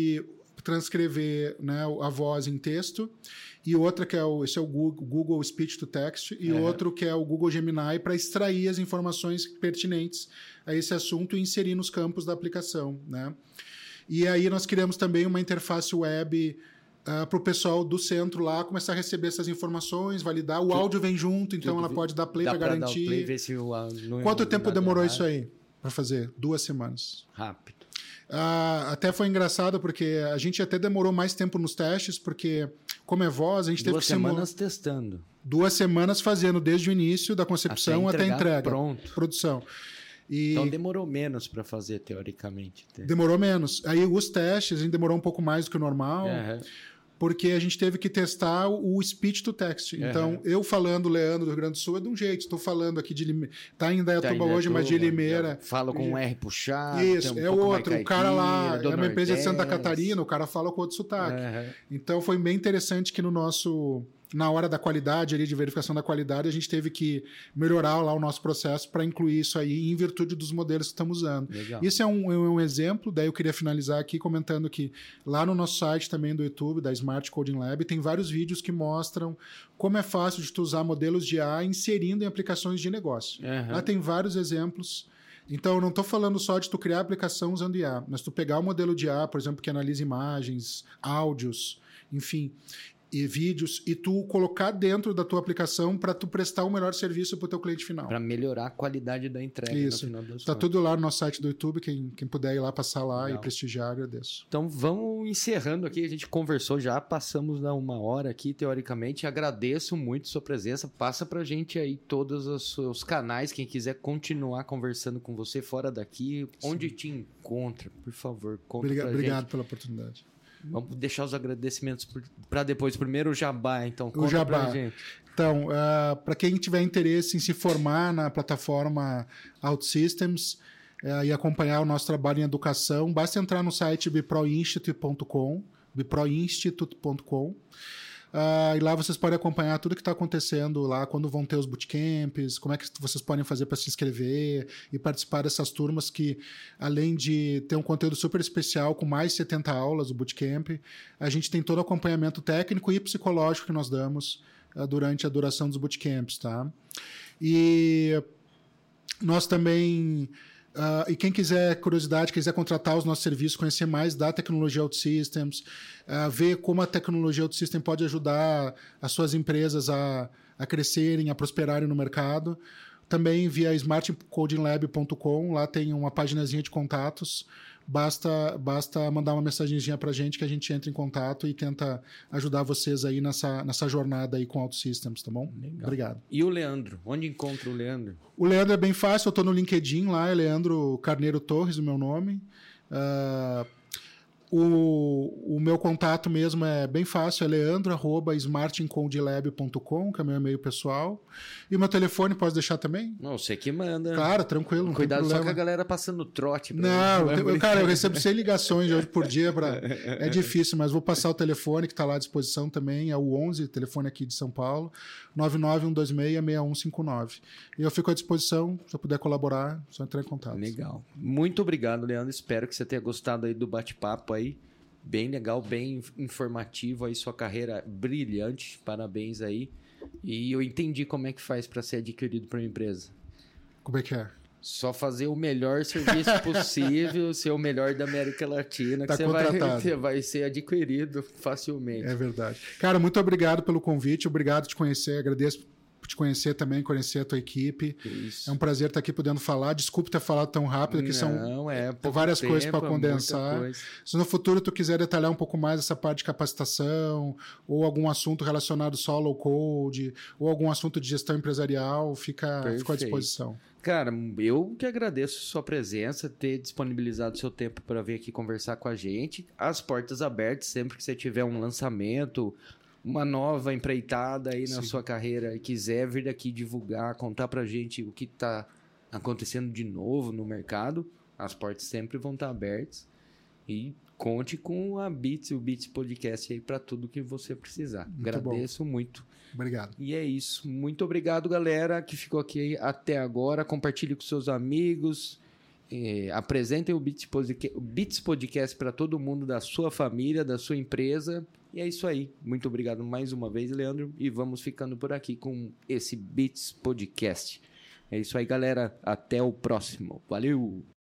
transcrever, né, a voz em texto. E outra esse é o Google Speech to Text. E outro que é o Google Gemini para extrair as informações pertinentes a esse assunto e inserir nos campos da aplicação, né? E aí nós criamos também uma interface web para o pessoal do centro lá começar a receber essas informações, validar. O áudio vem junto, então ela pode dar play para garantir. Dar play, ver se Quanto tempo demorou isso aí para fazer? 2 semanas. Rápido. Até foi engraçado, porque a gente até demorou mais tempo nos testes, porque, como é voz, a gente teve que 2 semanas testando. 2 semanas fazendo, desde o início da concepção até a entrega. Pronto. Produção. Então demorou menos para fazer, teoricamente. Demorou menos. Aí os testes, a gente demorou um pouco mais do que o normal, porque a gente teve que testar o speech to text. Então, eu falando, Leandro, do Rio Grande do Sul, é de um jeito. Estou falando aqui de Limeira. Está em Indaiatuba hoje, mas de Limeira. Falo com um R puxado. Isso, é outro. O cara lá é uma empresa de Santa Catarina, o cara fala com outro sotaque. Então, foi bem interessante que na hora da qualidade, ali, de verificação da qualidade, a gente teve que melhorar lá o nosso processo para incluir isso aí em virtude dos modelos que estamos usando. Legal. Isso é um exemplo, daí eu queria finalizar aqui comentando que lá no nosso site também do YouTube, da Smart Coding Lab, tem vários vídeos que mostram como é fácil de tu usar modelos de IA inserindo em aplicações de negócio. Lá tem vários exemplos. Então, eu não estou falando só de tu criar aplicação usando IA, mas tu pegar o modelo de IA, por exemplo, que analisa imagens, áudios, enfim, e vídeos, e tu colocar dentro da tua aplicação para tu prestar o melhor serviço para o teu cliente final. Para melhorar a qualidade da entrega. Isso. Está tudo lá no nosso site do YouTube, quem puder ir lá, passar lá e prestigiar, agradeço. Então vamos encerrando aqui, a gente conversou já, passamos 1 hora aqui, teoricamente, agradeço muito sua presença, passa pra gente aí todos os seus canais, quem quiser continuar conversando com você fora daqui, onde te encontra, por favor, conta pra gente. Obrigado pela oportunidade. Vamos deixar os agradecimentos para depois. Primeiro o jabá, então. Conta o jabá. Pra gente. Então, para quem tiver interesse em se formar na plataforma OutSystems e acompanhar o nosso trabalho em educação, basta entrar no site biproinstitute.com, e lá vocês podem acompanhar tudo que está acontecendo lá, quando vão ter os bootcamps, como é que vocês podem fazer para se inscrever e participar dessas turmas que, além de ter um conteúdo super especial, com mais de 70 aulas, o bootcamp, a gente tem todo o acompanhamento técnico e psicológico que nós damos durante a duração dos bootcamps, tá? E nós também... e quem quiser curiosidade, quiser contratar os nossos serviços, conhecer mais da tecnologia OutSystems, ver como a tecnologia OutSystems pode ajudar as suas empresas a crescerem, a prosperarem no mercado, também via smartcodinglab.com, lá tem uma paginazinha de contatos, basta mandar uma mensagenzinha pra gente que a gente entra em contato e tenta ajudar vocês aí nessa jornada aí com OutSystems, tá bom? Legal. Obrigado. E o Leandro? Onde encontra o Leandro? O Leandro é bem fácil, eu tô no LinkedIn lá, é Leandro Carneiro Torres, o meu nome. O meu contato mesmo é bem fácil, é leandro@smartcodilab.com, que é meu e-mail pessoal. E o meu telefone, posso deixar também? Não, você que manda. Claro, tranquilo, não Cuidado tem só problema. com a galera passando trote. Não, eu recebo 100 ligações hoje por dia. É difícil, mas vou passar o telefone que está lá à disposição também, é o 11, telefone aqui de São Paulo, 991266159. E eu fico à disposição, se eu puder colaborar, só entrar em contato. Legal. Muito obrigado, Leandro. Espero que você tenha gostado aí do bate-papo aí. Bem legal, bem informativo aí, sua carreira brilhante. Parabéns aí. E eu entendi como é que faz para ser adquirido por uma empresa. Como é que é? Só fazer o melhor serviço possível, ser o melhor da América Latina, Tá que você vai ser adquirido facilmente. É verdade. Cara, muito obrigado pelo convite, obrigado por te conhecer, agradeço por te conhecer também, conhecer a tua equipe. Isso. É um prazer estar aqui podendo falar. Desculpe ter falado tão rápido, que são várias coisas para condensar. Se no futuro tu quiser detalhar um pouco mais essa parte de capacitação, ou algum assunto relacionado só ao low code, ou algum assunto de gestão empresarial, fica à disposição. Cara, eu que agradeço a sua presença, ter disponibilizado seu tempo para vir aqui conversar com a gente. As portas abertas, sempre que você tiver um lançamento, uma nova empreitada aí na sua carreira e quiser vir daqui divulgar, contar pra gente o que tá acontecendo de novo no mercado, as portas sempre vão estar abertas. E conte com a Beats, o Beats Podcast aí para tudo que você precisar. Agradeço muito. Obrigado. E é isso. Muito obrigado, galera, que ficou aqui até agora. Compartilhe com seus amigos. Apresentem o Beats Podcast para todo mundo da sua família, da sua empresa. E é isso aí. Muito obrigado mais uma vez, Leandro. E vamos ficando por aqui com esse Beats Podcast. É isso aí, galera. Até o próximo. Valeu!